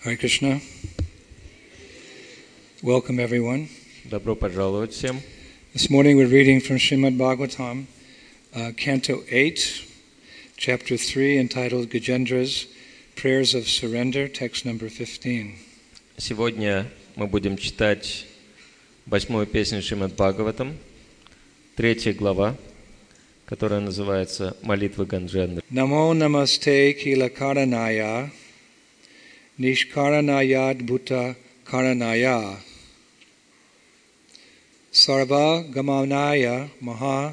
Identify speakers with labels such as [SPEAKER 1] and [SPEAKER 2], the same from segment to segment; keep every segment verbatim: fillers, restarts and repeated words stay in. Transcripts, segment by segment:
[SPEAKER 1] Hare Krishna. Welcome everyone.
[SPEAKER 2] Добро пожаловать всем.
[SPEAKER 1] This morning we're reading from Srimad Bhagavatam, uh, Canto eight, Chapter three, entitled Gajendra's Prayers of Surrender, text number fifteen.
[SPEAKER 2] Сегодня мы будем читать восьмую песню Шримад Бхагаватам, третья глава, которая называется «Молитвы Гаджендры».
[SPEAKER 1] Namo namaste kila karanaya, nishkaranayad bhuta karanaya, sarva gamanaya maha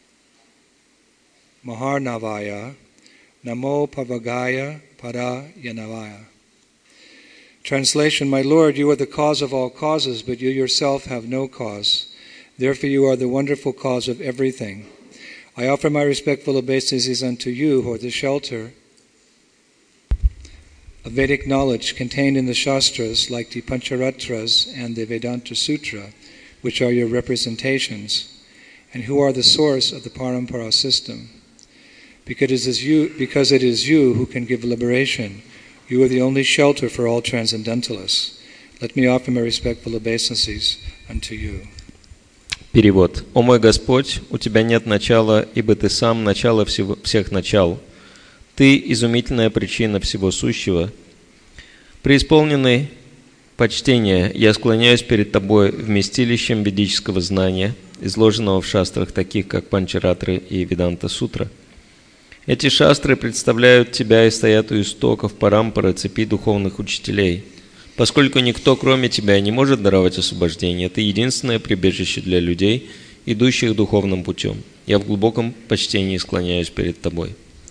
[SPEAKER 1] maharnavaya, namo pavagaya parayanavaya. Translation: My Lord, you are the cause of all causes, but you yourself have no cause. Therefore you are the wonderful cause of everything. I offer my respectful obeisances unto you, who are the shelter of Vedic knowledge contained in the Shastras, like the Pancharatras and the Vedanta Sutra, which are your representations, and who are the source of the Parampara system. Because it is you, because it is you who can give liberation, you are the only shelter for all transcendentalists. Let me offer my respectful obeisances unto you.
[SPEAKER 2] Перевод. «О мой Господь, у Тебя нет начала, ибо Ты сам начало всего, всех начал. Ты – изумительная причина всего сущего. Преисполненный почтения, я склоняюсь перед Тобой вместилищем ведического знания, изложенного в шастрах, таких как Панчаратры и Веданта Сутра. Эти шастры представляют Тебя и стоят у истоков парампары цепи духовных учителей. Поскольку никто, кроме Тебя, не может даровать освобождение, Ты единственное прибежище для людей, идущих духовным путем. Я в глубоком почтении склоняюсь перед Тобой».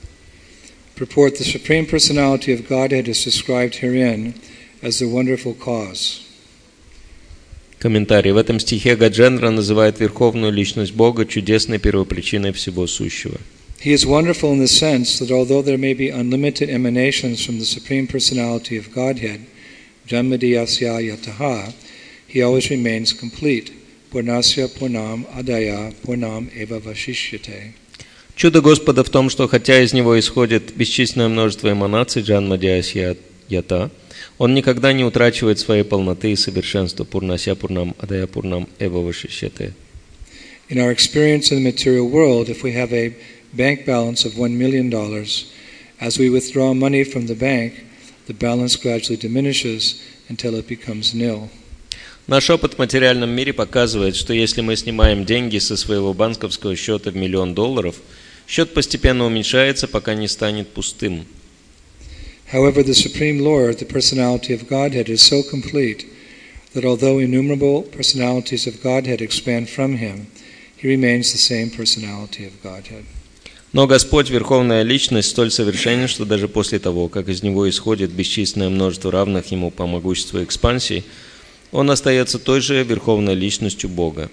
[SPEAKER 1] Purport: The Supreme Personality of Godhead is described herein as the wonderful cause.
[SPEAKER 2] Комментарий. В этом стихе Гаджендра называет Верховную Личность Бога чудесной первопричиной всего сущего.
[SPEAKER 1] He is wonderful in the sense that although there may be unlimited emanations from the Supreme Personality of Godhead, Janmadiyasya yataha, he always remains complete. Purnasya purnam adaya purnam eva vashishyate.
[SPEAKER 2] Чудо Господа в том, что хотя из него исходит бесчисленное множество эманаций Джанмадьясья ята, он никогда не утрачивает своей полноты и совершенства. Пурнася пурнам адая пурнам эва вашишьяте.
[SPEAKER 1] In our experience in the material world, if we have a bank balance of one million dollars, as we withdraw money from the bank, the balance gradually diminishes until it becomes nil.
[SPEAKER 2] Наш опыт в материальном мире показывает, что если мы снимаем деньги со своего банковского счета в миллион долларов, счет постепенно уменьшается, пока не станет пустым.
[SPEAKER 1] However, the Supreme Lord, the personality of Godhead, is so complete that although innumerable personalities of Godhead expand from him, he remains the same personality of Godhead.
[SPEAKER 2] Но Господь, Верховная Личность, столь совершенен, что даже после того, как из Него исходит бесчисленное множество равных Ему по могуществу и экспансии, Он остается той же Верховной Личностью Бога.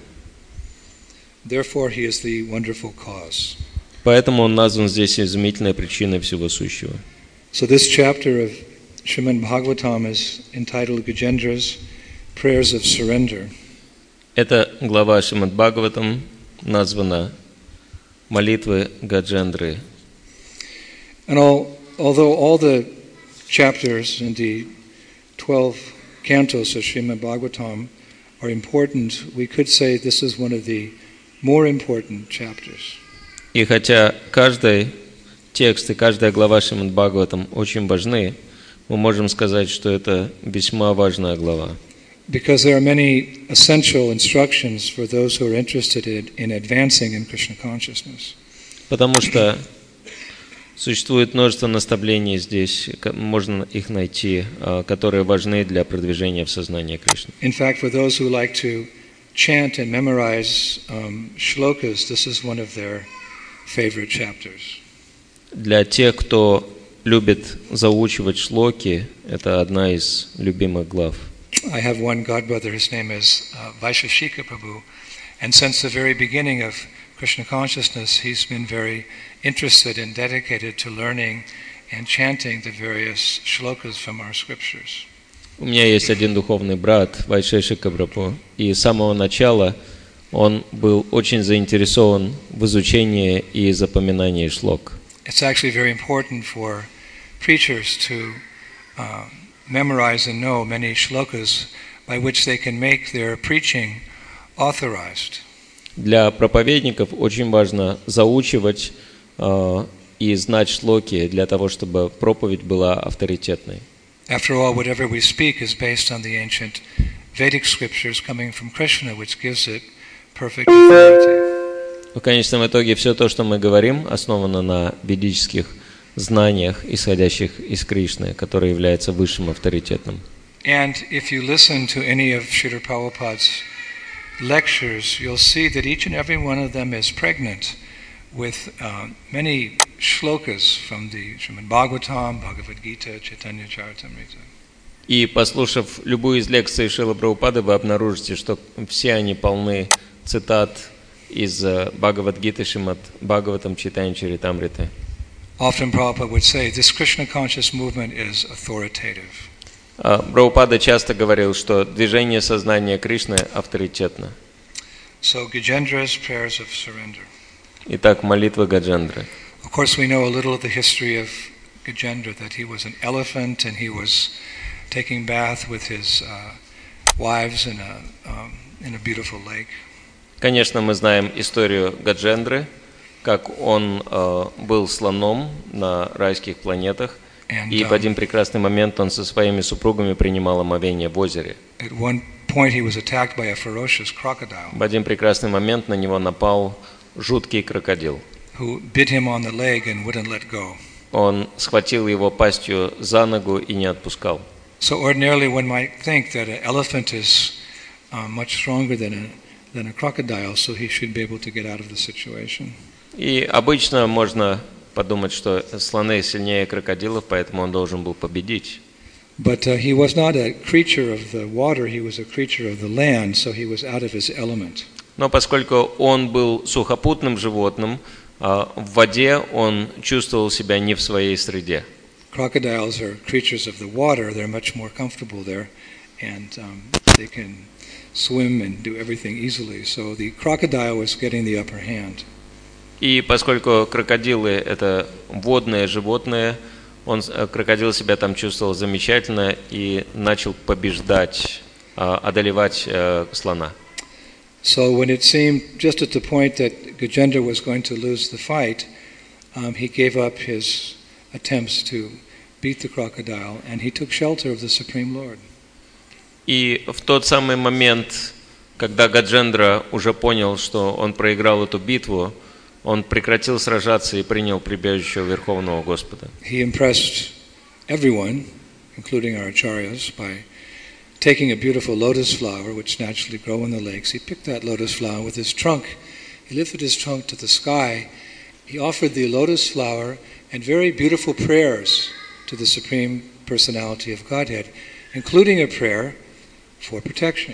[SPEAKER 1] Therefore, he is the wonderful cause.
[SPEAKER 2] Поэтому Он назван здесь изумительной причиной всего сущего.
[SPEAKER 1] So this chapter of Srimad Bhagavatam is entitled Gajendra's Prayers of Surrender.
[SPEAKER 2] Эта глава Шримад Бхагаватам названа «Молитвы Гаджендры».
[SPEAKER 1] And all, although all the chapters in the twelve cantos of Srimad Bhagavatam are important, we could say this is one of the more important chapters.
[SPEAKER 2] И хотя каждый текст и каждая глава Шримад Бхагаватам очень важны, мы можем сказать, что это весьма важная глава.
[SPEAKER 1] Because there are many essential instructions for those who are interested in, in advancing in Krishna consciousness.
[SPEAKER 2] Потому что существует множество наставлений здесь, можно их найти, которые важны для продвижения в сознании Кришны.
[SPEAKER 1] In fact, for those who like to chant and memorize um, shlokas, this is one of their favorite chapters.
[SPEAKER 2] Для тех, кто любит заучивать шлоки, это одна из любимых глав.
[SPEAKER 1] I have one godbrother, his name is uh, Vaisheshika Prabhu, and since the very beginning of Krishna consciousness, he's been very interested and dedicated to learning and chanting the various shlokas from our scriptures.
[SPEAKER 2] У меня есть один духовный брат, Вайшешика Прабху, и с самого начала он был очень заинтересован в изучении и запоминании шлок.
[SPEAKER 1] It's actually very important for preachers to uh, memorize and know many shlokas by which they can make their preaching authorized.
[SPEAKER 2] Для проповедников очень важно заучивать э, и знать шлоки для того, чтобы проповедь была авторитетной.
[SPEAKER 1] After all, whatever we speak is based on the ancient Vedic scriptures coming from Krishna, which gives it perfect authority.
[SPEAKER 2] В конечном итоге все то, что мы говорим, основано на ведических знаниях, исходящих из Кришны, который является высшим авторитетом.
[SPEAKER 1] And if you listen to any of Srila Prabhupada's lectures, you'll see that each and every one of them is pregnant with uh, many shlokas from the Srimad Bhagavatam, Bhagavad Gita, Chaitanya Charitamrita.
[SPEAKER 2] И послушав любую из лекций Шрилы Прабхупады, вы обнаружите, что все они полны цитат из Бхагавад-гиты, Шримад Бхагаватам, Чайтанья Чаритамриты.
[SPEAKER 1] Often Prabhupada would say, this Krishna conscious movement is authoritative.
[SPEAKER 2] Прабхупада часто говорил, что движение сознания Кришны авторитетно.
[SPEAKER 1] So Gajendra's prayers of surrender.
[SPEAKER 2] Итак, молитва Гаджендры.
[SPEAKER 1] Of course, we know a little of the history of Gajendra, that he was an elephant and he was taking bath with his uh, wives in a um, in a beautiful lake.
[SPEAKER 2] Конечно, мы знаем историю Гаджендры, как он э, был слоном на райских планетах,
[SPEAKER 1] And,
[SPEAKER 2] и
[SPEAKER 1] um,
[SPEAKER 2] в один прекрасный момент он со своими супругами принимал омовение в озере.
[SPEAKER 1] At one point, he was attacked by a ferocious crocodile,
[SPEAKER 2] В один прекрасный момент на него напал жуткий крокодил.
[SPEAKER 1] who bit him on the leg and wouldn't let go.
[SPEAKER 2] Он схватил его пастью за ногу и не отпускал.
[SPEAKER 1] So ordinarily, one might think that an elephant is uh, much stronger than a than a crocodile, so he should be able to get out of the situation.
[SPEAKER 2] И обычно можно подумать, что слоны сильнее крокодилов, поэтому он должен был победить.
[SPEAKER 1] But uh, he was not a creature of the water; he was a creature of the land, so he was out of his element.
[SPEAKER 2] Но поскольку он был сухопутным животным, в воде он чувствовал себя не в своей среде.
[SPEAKER 1] Crocodiles are creatures of the water; they're much more comfortable there, and um, they can swim and do everything easily. So the crocodile was getting the upper hand.
[SPEAKER 2] И поскольку крокодилы – это водные животные, он, крокодил себя там чувствовал замечательно и начал побеждать, одолевать слона.
[SPEAKER 1] So when it seemed just at the point that Gajendra was going to lose the fight, um, he gave up his attempts to beat the crocodile, and he took shelter of the Supreme Lord.
[SPEAKER 2] И в тот самый момент, когда Гаджендра уже понял, что он проиграл эту битву, он прекратил сражаться и принял прибежище у Верховного Господа.
[SPEAKER 1] He impressed everyone, including our acharyas, by taking a beautiful lotus flower, which naturally grow in the lakes. He picked that lotus flower with his trunk. He lifted his trunk to the sky. He offered the lotus flower and very beautiful prayers to the Supreme Personality of Godhead, including a prayer for protection.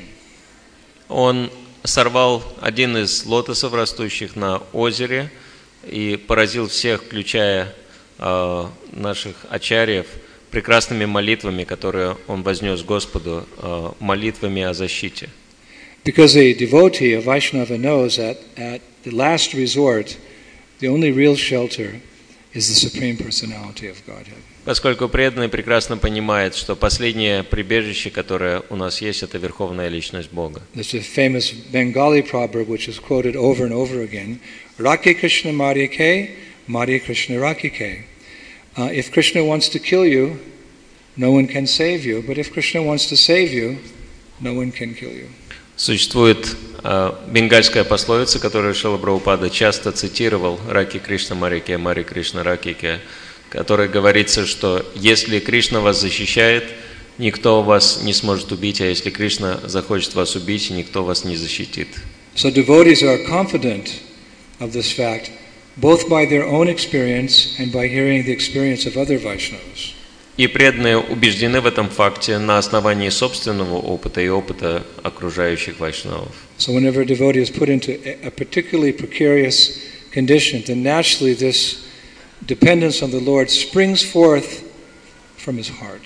[SPEAKER 2] Он сорвал один из лотосов, растущих на озере, и поразил всех, включая э, наших ачарьев, прекрасными молитвами, которые он вознес Господу, э, молитвами о защите.
[SPEAKER 1] Because a devotee, a Vaishnava, knows that at the last resort, the only real shelter is the Supreme Personality of Godhead.
[SPEAKER 2] Поскольку преданный прекрасно понимает, что последнее прибежище, которое у нас есть, это Верховная Личность Бога.
[SPEAKER 1] There's a famous Bengali proverb which is quoted over and over again: "Rakhe Krishna Mari Ke, Mari Krishna Rakhe Ke." Uh, if Krishna wants to kill you, no one can save you. But if Krishna wants to save you, no one can kill you.
[SPEAKER 2] Существует э, бенгальская пословица, которую Шрила Прабхупада часто цитировал: «Раки Кришна Мари Ке, Мари Кришна Раки Ке», в которой говорится, что если Кришна вас защищает, никто вас не сможет убить, а если Кришна захочет вас убить, никто вас не защитит.
[SPEAKER 1] So devotees are confident of this fact, both by their own experience and by hearing the experience of other Vaishnavas.
[SPEAKER 2] И преданные убеждены в этом факте на основании собственного опыта и опыта окружающих вайшнавов.
[SPEAKER 1] So whenever a devotee is put into a particularly precarious condition, then naturally this dependence on the Lord springs forth from his heart.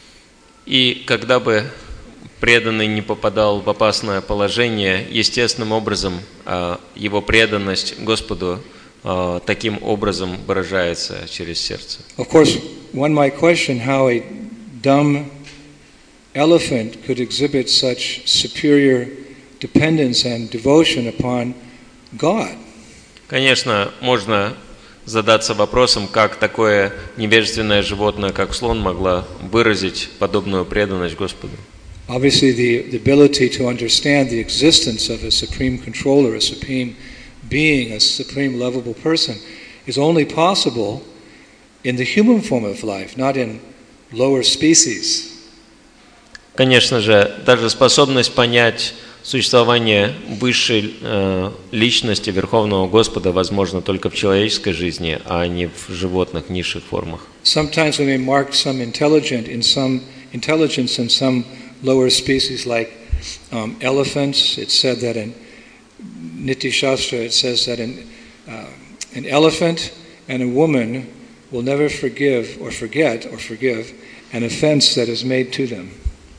[SPEAKER 2] И когда бы преданный не попадал в опасное положение, естественным образом его преданность Господу таким образом выражается через сердце.
[SPEAKER 1] Of course, one might question how a dumb elephant could exhibit such superior dependence and devotion upon God?
[SPEAKER 2] Конечно, можно задаться вопросом, как такое невежественное животное, как слон, могло выразить подобную преданность Господу.
[SPEAKER 1] Obviously, the, the ability to understand the existence of a supreme controller, a supreme being, a supreme lovable person, is only possible in the human form of life, not in lower species.
[SPEAKER 2] Конечно же, даже способность понять существование высшей э, личности Верховного Господа возможно только в человеческой жизни, а не в животных низших формах.
[SPEAKER 1] Sometimes we may mark some intelligent in some intelligence in some lower species, like um, elephants. It's said that in Niti Shastra, it says that an, uh, an elephant and a woman will never forgive or forget or forgive an offense that is made to them.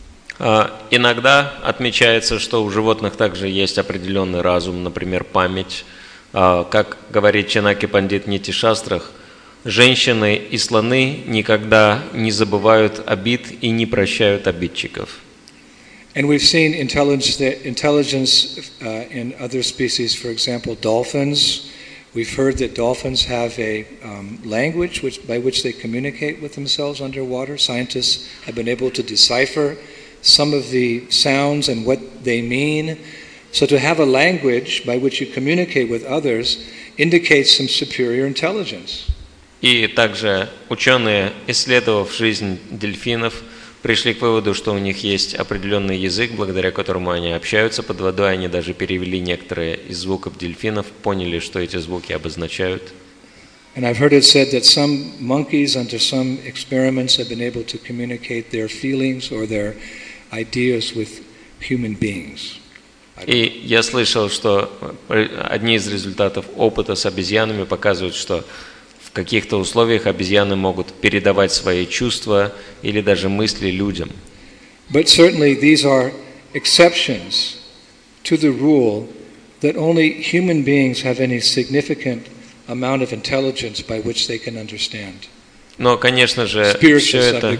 [SPEAKER 2] Иногда отмечается, что у животных также есть определенный разум, например, память. Как говорит Чанаки Пандит в Нити Шастрах, женщины и слоны никогда не забывают обид и не прощают обидчиков.
[SPEAKER 1] And we've seen intelligence, intelligence uh, in other species, for example, dolphins. We've heard that dolphins have a um, language which, by which they communicate with themselves underwater. Scientists have been able to decipher some of the sounds and what they mean. So to have a language by which you communicate with others indicates some superior intelligence.
[SPEAKER 2] И также ученые, исследовав жизнь дельфинов, пришли к выводу, что у них есть определенный язык, благодаря которому они общаются под водой. Они даже перевели некоторые из звуков дельфинов, поняли, что эти звуки обозначают.
[SPEAKER 1] And I've heard it said that some monkeys under some experiments have been able to communicate their feelings or their ideas with human beings.
[SPEAKER 2] И я слышал, что одни из результатов опыта с обезьянами показывают, что в каких-то условиях обезьяны могут передавать свои чувства или даже мысли людям.
[SPEAKER 1] But certainly these are exceptions to the rule that only human beings have any significant amount of intelligence by which they can understand.
[SPEAKER 2] Но, конечно же, все это,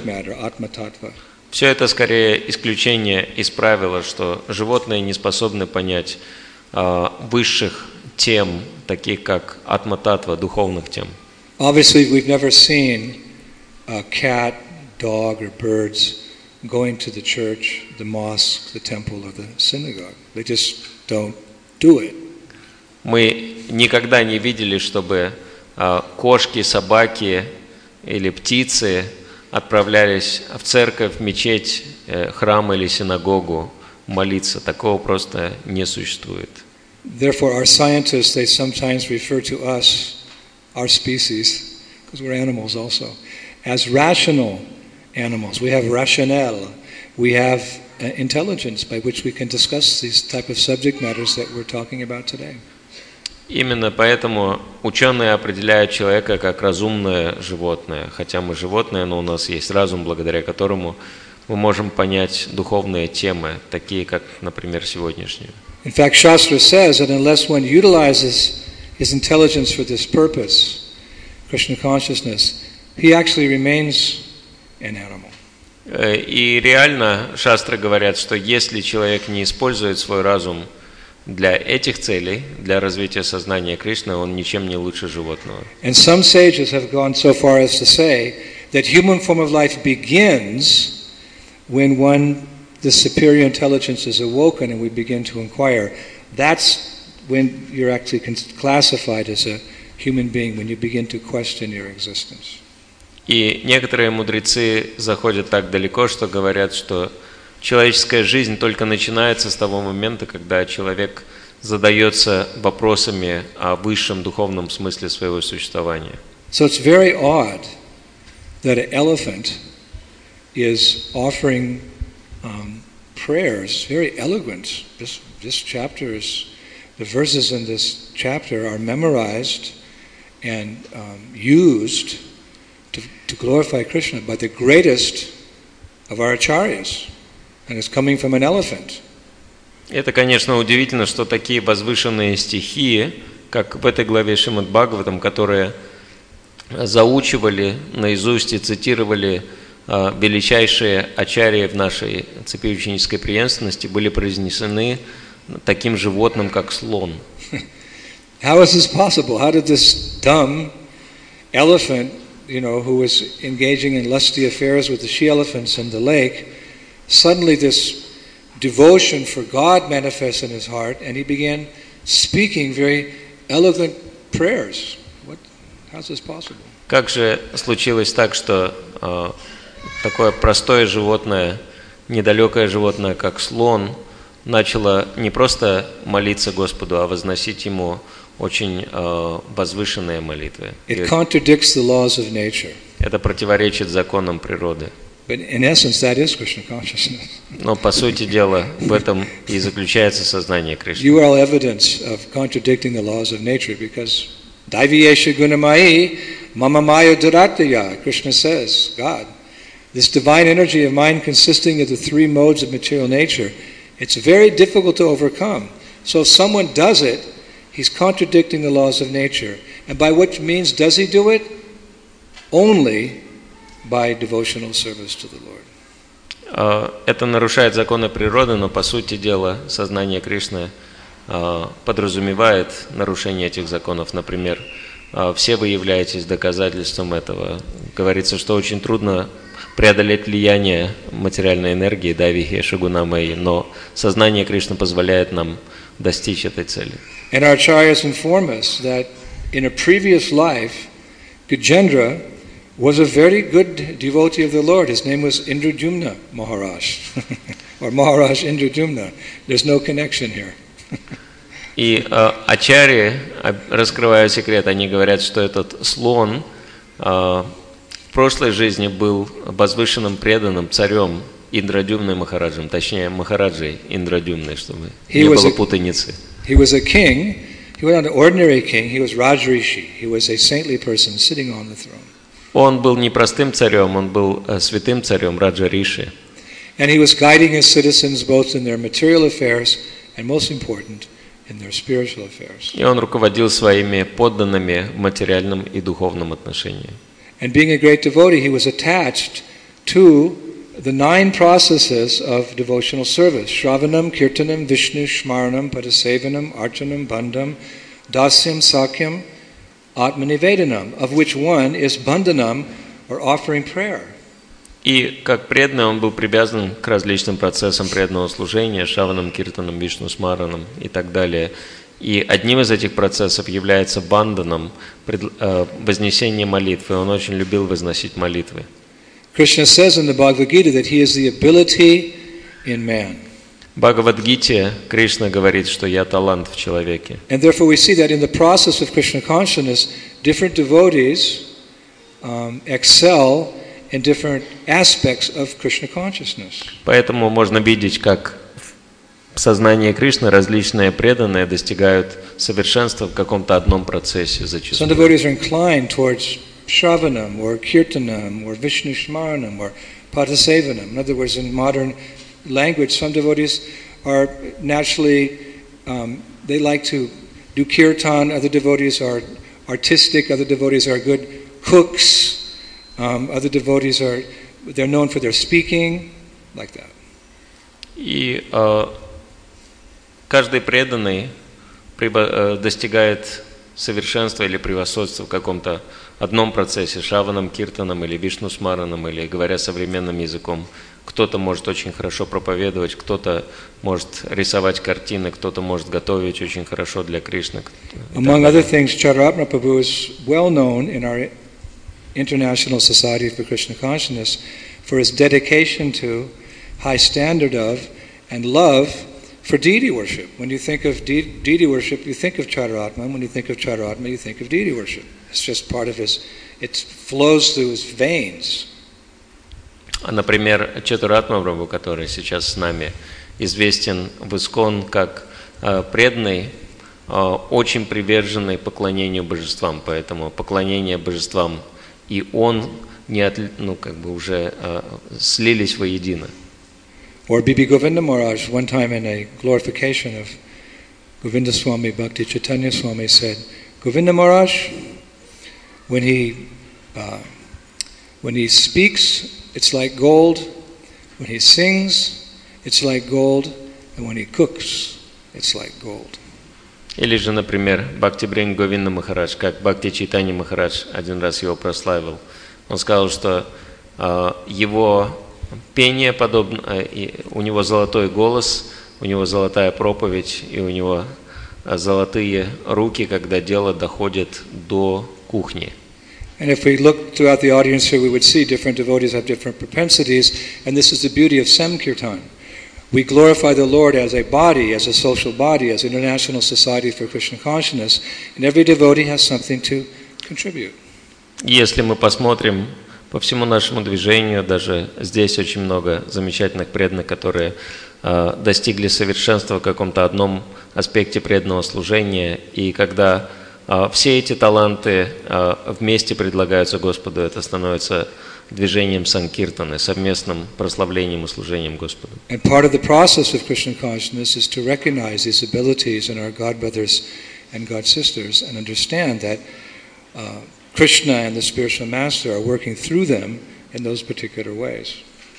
[SPEAKER 2] все это скорее исключение из правила, что животные не способны понять э, высших тем, таких как атма-татва, духовных тем.
[SPEAKER 1] Obviously, we've never seen a cat, dog, or birds going to the church, the mosque, the temple, or the synagogue. They just don't do it.
[SPEAKER 2] Мы никогда не видели, чтобы э, кошки, собаки или птицы отправлялись в церковь, в мечеть, э, храм или синагогу молиться. Такого просто не существует.
[SPEAKER 1] Therefore, our scientists, they sometimes refer to us, our species, because we're animals also, as rational animals. We have rationale. We have uh, intelligence by which we can discuss these type of subject matters that we're talking about today.
[SPEAKER 2] Именно поэтому ученые определяют человека как разумное животное. Хотя мы животные, но у нас есть разум, благодаря которому мы можем понять духовные темы, такие как, например, сегодняшние.
[SPEAKER 1] In fact, Shastra says that unless one utilizes his intelligence for this purpose, Krishna consciousness, he actually remains an animal.
[SPEAKER 2] И реально шастры говорят, что если человек не использует свой разум для этих целей, для развития сознания Кришны, он ничем не лучше животного.
[SPEAKER 1] And some sages have gone so far as to say that human form of life begins when one, the superior intelligence is awoken and we begin to inquire. That's when you're actually classified as a human being, when you begin to question your existence.
[SPEAKER 2] И некоторые мудрецы заходят так далеко, что говорят, что человеческая жизнь только начинается с того момента, когда человек задается вопросами о высшем духовном смысле своего существования.
[SPEAKER 1] So it's very odd that an elephant is offering um, prayers, very eloquent. This, this chapter is, the verses in this chapter are memorized and um, used to, to glorify Krishna by the greatest of our acharyas. And it's coming from an elephant.
[SPEAKER 2] Это, конечно, удивительно, что такие возвышенные стихи, как в этой главе Шримад Бхагаватам, которые заучивали наизусть и цитировали э, величайшие ачарьи в нашей цепи ученической преемственности были произнесены таким животным, как слон.
[SPEAKER 1] How is this possible? How did this dumb elephant, you know, who was engaging in lusty affairs with the she-elephants in the lake, suddenly this devotion for God manifests in his heart, and he began speaking very eloquent prayers. What? How's this possible?
[SPEAKER 2] Как же случилось так, что э, такое простое животное, недалекое животное, как слон, начало не просто молиться Господу, а возносить Ему очень э, возвышенные молитвы.
[SPEAKER 1] It contradicts the laws of nature.
[SPEAKER 2] Это противоречит законам природы.
[SPEAKER 1] But in essence, that is Krishna consciousness.
[SPEAKER 2] Но по сути дела в этом и заключается сознание Кришны.
[SPEAKER 1] You are evidence of contradicting the laws of nature because Daiviyesha gunamai mama maya durataya, Krishna says, God. This divine energy of mind consisting of the three modes of material nature, it's very difficult to overcome. So if someone does it, he's contradicting the laws of nature. And by what means does he do it? Only by devotional service to the Lord.
[SPEAKER 2] Это нарушает законы природы, но по сути дела сознание Кришны подразумевает нарушение этих законов. Например, все вы являетесь доказательством этого. Говорится, что очень трудно преодолеть влияние материальной энергии, Дайвихеша Гунамайи, но сознание Кришны позволяет нам достичь этой цели.
[SPEAKER 1] And our acharyas inform us that in a previous life, Gajendra was a very good devotee of the Lord. His name was Indradyumna Maharaj, or Maharaj Indradyumna. There's no connection here.
[SPEAKER 2] И э, ачарьи, раскрывая секрет, они говорят, что этот слон э, в прошлой жизни был возвышенным преданным царем Индрадюмной Махараджем, точнее Махараджей Индрадюмной, чтобы
[SPEAKER 1] He
[SPEAKER 2] не было
[SPEAKER 1] a,
[SPEAKER 2] путаницы.
[SPEAKER 1] He was a king. He was not an ordinary king. He was Rajrishi. He was a saintly person sitting on the throne.
[SPEAKER 2] Он был не простым царем, он был э, святым царем Раджа Риши.
[SPEAKER 1] And he was guiding his citizens both in their material affairs and, most important, in their spiritual affairs.
[SPEAKER 2] И он руководил своими подданными в материальном и духовном отношении.
[SPEAKER 1] And being a great devotee, he was attached to the nine processes of devotional service: Shravanam, Kirtanam, Vishnu, Shmaranam, Padasevanam, Archanam, Bandham, Dasyam, Sakyam, Atmanivedanam, of which one is Bandhanam, or offering prayer.
[SPEAKER 2] И как преданный он был привязан к различным процессам преданного служения, Шаванам, Киртанам, Вишну, Смаранам и так далее. И одним из этих процессов является банданом, вознесение молитвы. Он очень любил возносить молитвы.
[SPEAKER 1] Krishna says in the Bhagavad Gita that he is the ability in man.
[SPEAKER 2] В Бхагавад-гите Кришна говорит, что я талант в человеке.
[SPEAKER 1] And therefore we see that in the process of Krishna consciousness, different devotees um, excel in different aspects of Krishna consciousness.
[SPEAKER 2] Поэтому можно видеть, как в сознании Кришны различные преданные достигают совершенства в каком-то одном процессе зачастую.
[SPEAKER 1] Some devotees are inclined towards Shravanam or Kirtanam or Vishnu Shmaranam or Padasevanam. In other words, in modern language, some devotees are naturally, um, they like to do kirtan. Other devotees are artistic. Other devotees are good cooks. Um, other devotees are, they're known for their speaking, like that.
[SPEAKER 2] И э, каждый преданный прибо, э, достигает совершенства или превосходства в каком-то одном процессе, шаваном, киртаном или вишну смараном, или, говоря современным языком, кто-то может очень хорошо проповедовать, кто-то может рисовать картины, кто-то может готовить очень хорошо для Кришны.
[SPEAKER 1] Among other things, Chaitanya Prabhu is well known in our International Society for Krishna Consciousness for his dedication to, high standard of, and love for deity worship. When you think of de- deity worship, you think of Chaitanya. When you think of Chaitanya, you think of deity worship. It's just part of his, it flows through his veins.
[SPEAKER 2] Например, Чатуратма Прабху, который сейчас с нами, известен в ИСККОН как э, преданный, э, очень приверженный поклонению божествам, поэтому поклонение божествам и он не от, ну, как бы уже э, слились воедино.
[SPEAKER 1] Or Bibi Govinda Maharaj, one time in a glorification of Govinda Swami, Bhakti Chaitanya Swami said, Govinda Maharaj, when he uh, when he speaks it's like gold. When he sings, it's like gold. And when he cooks, it's like gold.
[SPEAKER 2] Или же, например, Бхакти Бринг Говинда Махарадж, как Бхакти Чайтанья Махарадж один раз его прославил. Он сказал, что э, его пение подобно, э, у него золотой голос, у него золотая проповедь, и у него золотые руки, когда дело доходит до кухни.
[SPEAKER 1] And if we look throughout the audience here, we would see different devotees have different propensities, and this is the beauty of Sankirtan. We glorify the Lord as a body, as a social body, as an international society for Krishna consciousness, and every devotee has something to contribute.
[SPEAKER 2] Если мы посмотрим по всему нашему движению, даже здесь очень много замечательных преданных, которые э, достигли совершенства в каком-то одном аспекте преданного служения, и когда э, все эти таланты э, вместе предлагаются Господу, это становится движением санкиртаны, совместным прославлением и служением Господу.
[SPEAKER 1] And part of the process of Krishna consciousness is to recognize these abilities in our God brothers and God sisters and understand that uh, Krishna and the spiritual master are working through them in those particular ways.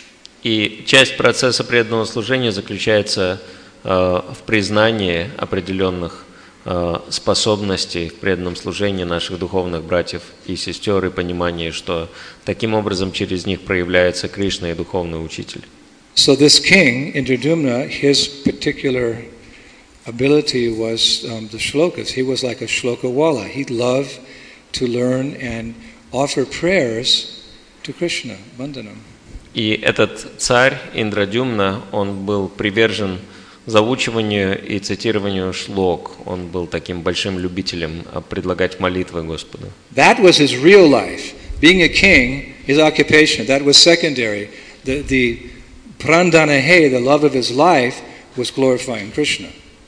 [SPEAKER 2] И часть процесса преданного служения заключается э, в признании определенных э, способностей в преданном служении наших духовных братьев и сестер и понимании, что таким образом через них проявляется Кришна и духовный учитель.
[SPEAKER 1] So this king, Indradumna, his particular ability was um, the shlokas. He was like a shloka wala. He loved to learn and offer prayers to Krishna, Vandanam.
[SPEAKER 2] И этот царь Индрадюмна, он был привержен заучиванию и цитированию шлок. Он был таким большим любителем предлагать молитвы Господу.
[SPEAKER 1] That was his real life. Being a king, his occupation, that was secondary. The, the prandanahe, the love of his life, was glorifying Krishna.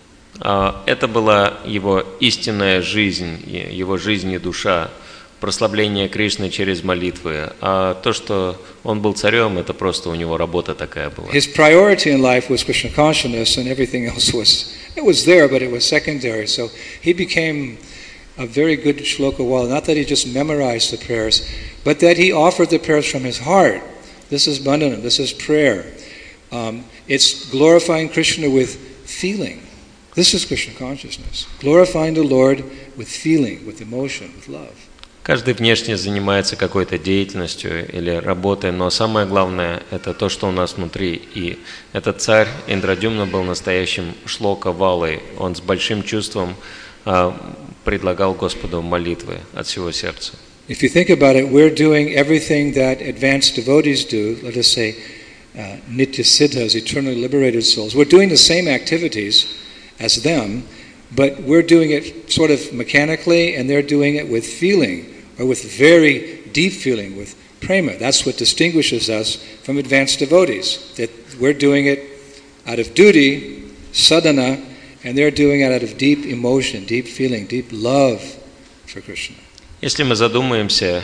[SPEAKER 2] Это была его истинная жизнь, его жизнь и душа, прославление Кришны через молитвы. А то, что он был царем, это просто у него работа такая была.
[SPEAKER 1] His priority in life was Krishna consciousness, and everything else was, it was there, but it was secondary. So he became a very good shloka wala. Not that he just memorized the prayers, but that he offered the prayers from his heart. This is bandhana, this is prayer. Um, it's glorifying Krishna with feeling. This is Krishna consciousness. Glorifying the Lord with feeling, with emotion, with love.
[SPEAKER 2] Каждый внешне занимается какой-то деятельностью или работой, но самое главное – это то, что у нас внутри. И этот царь Индрадюмна был настоящим шлока-валой. Он с большим чувством а, предлагал Господу молитвы от всего сердца.
[SPEAKER 1] If you think about it, we're doing everything that advanced devotees do, let us say, uh, Nitya Siddhas, eternally liberated souls. We're doing the same activities as them, but we're doing it sort of mechanically, and they're doing it with feeling, or with very deep feeling, with prema. That's what distinguishes us from advanced devotees, that we're doing it out of duty, sadhana, and they're doing it out of deep emotion, deep feeling, deep love for Krishna.
[SPEAKER 2] Если мы задумаемся,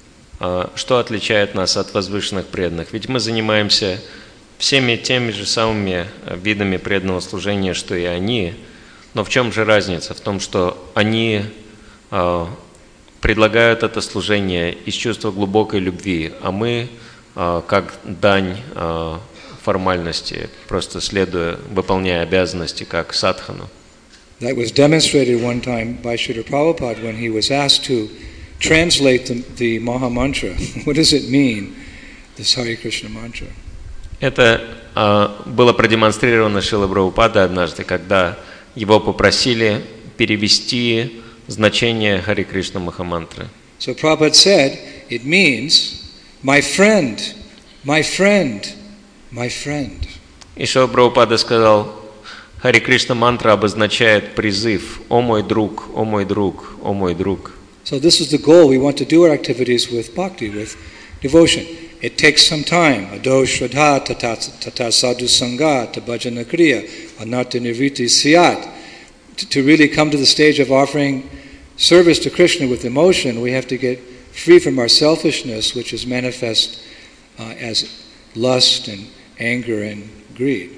[SPEAKER 2] что отличает нас от возвышенных преданных, ведь мы занимаемся всеми теми же самыми видами преданного служения, что и они, но в чем же разница? В том, что они э, предлагают это служение из чувства глубокой любви, а мы, э, как дань э, формальности, просто следуя, выполняя обязанности, как садхану.
[SPEAKER 1] That was demonstrated one time by Srila Prabhupada when he was asked to translate the, the Maha Mantra. What does it mean, this Hare Krishna mantra?
[SPEAKER 2] Это э, было продемонстрировано Шрилой Прабхупадой однажды, когда его попросили перевести значение Харе Кришна Махамантры.
[SPEAKER 1] So Prabhupada said, it means, my friend, my friend, my friend.
[SPEAKER 2] И Шрила Прабхупада сказал, Харе Кришна мантра обозначает призыв: «О мой друг, о мой друг, о мой друг».
[SPEAKER 1] So this is the goal. We want to do our activities with bhakti, with devotion. It takes some time. Ado shraddha tata sadhu sangha ta bhajana kriya anartha nirviti siyat. To really come to the stage of offering service to Krishna with emotion, we have to get free from our selfishness, which is manifest uh, as lust and anger and greed.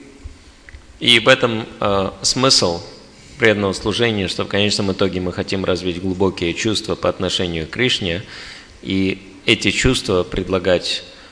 [SPEAKER 2] И в этом э, смысл преданного служения, что в конечном итоге мы хотим развить глубокие чувства по отношению к Кришне, и эти чувства предлагать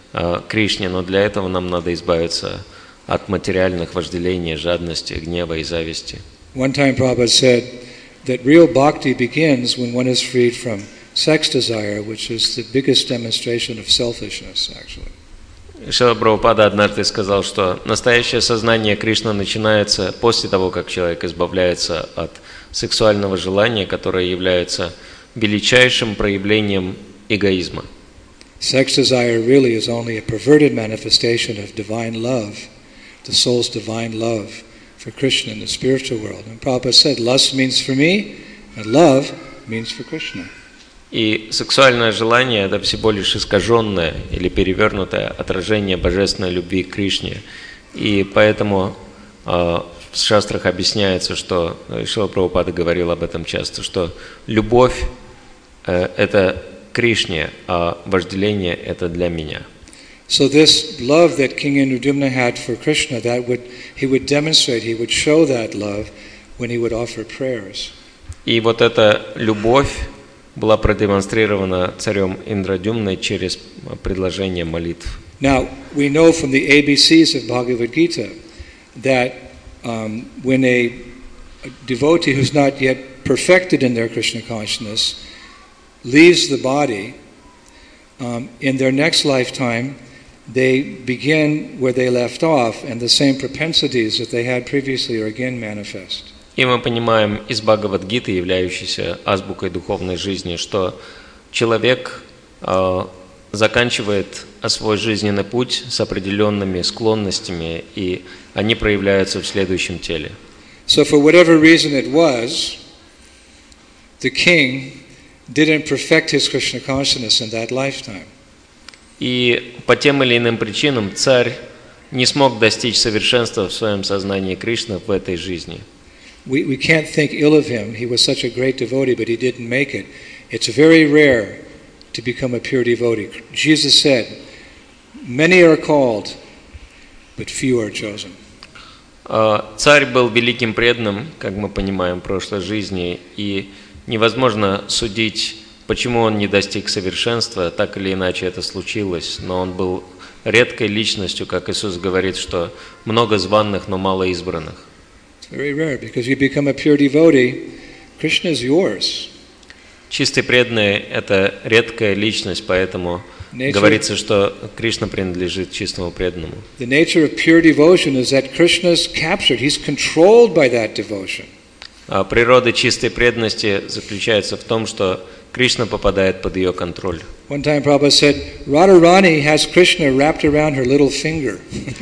[SPEAKER 2] э, Кришне, но для этого нам надо избавиться от материальных вожделений, жадности, гнева и зависти.
[SPEAKER 1] One time Prabhupada said that real bhakti begins when one is freed from sex desire, which is the biggest demonstration of selfishness, actually.
[SPEAKER 2] Шрила Прабхупада однажды сказал, что настоящее сознание Кришны начинается после того, как человек избавляется от сексуального желания, которое является величайшим проявлением эгоизма.
[SPEAKER 1] Sex desire really is only a perverted manifestation of divine love, the soul's divine love for Krishna in the spiritual world. And Prabhupada said, lust means for me, and love means for Krishna.
[SPEAKER 2] И сексуальное желание – это всего лишь искаженное или перевернутое отражение божественной любви к Кришне. И поэтому э, в шастрах объясняется, что Шрила Прабхупада говорил об этом часто, что любовь э, – это Кришне, а вожделение – это для меня.
[SPEAKER 1] So this love that King Indradyumna had for Krishna, that would he would demonstrate, he would show that love when he would offer prayers.
[SPEAKER 2] И вот эта любовь была продемонстрирована царем Индрадюмной через предложение молитв.
[SPEAKER 1] Now, we know from the A B Cs of Bhagavad Gita that um, when a, a devotee who's not yet perfected in their Krishna consciousness leaves the body, um, in their next lifetime, they begin where they left off, and the same propensities that they had previously are again manifest.
[SPEAKER 2] И мы понимаем из Бхагавад-гиты, являющейся азбукой духовной жизни, что человек э, заканчивает свой жизненный путь с определенными склонностями, и они проявляются в следующем теле.
[SPEAKER 1] So for whatever reason it was, the king didn't perfect his Krishna consciousness in that lifetime.
[SPEAKER 2] И по тем или иным причинам царь не смог достичь совершенства в своем сознании Кришны в этой жизни.
[SPEAKER 1] We, we can't think ill of him. He was such a great devotee, but he didn't make it. It's very rare to become a pure devotee. Jesus said, many are called, but few are chosen.
[SPEAKER 2] Царь был великим преданным, как мы понимаем, в прошлой жизни, и невозможно судить, почему он не достиг совершенства, так или иначе это случилось, но он был редкой личностью, как Иисус говорит, что много званных, но мало избранных.
[SPEAKER 1] Very rare, because you become a pure devotee, Krishna is yours.
[SPEAKER 2] Чистый преданный – это редкая личность, поэтому nature, говорится, что Кришна принадлежит чистому преданному.
[SPEAKER 1] The nature of pure devotion is that Krishna is captured, he's controlled by that devotion.
[SPEAKER 2] А природа чистой преданности заключается в том, что Кришна попадает под ее контроль.
[SPEAKER 1] One time Prabhupada said, Radharani has Krishna wrapped around her little finger.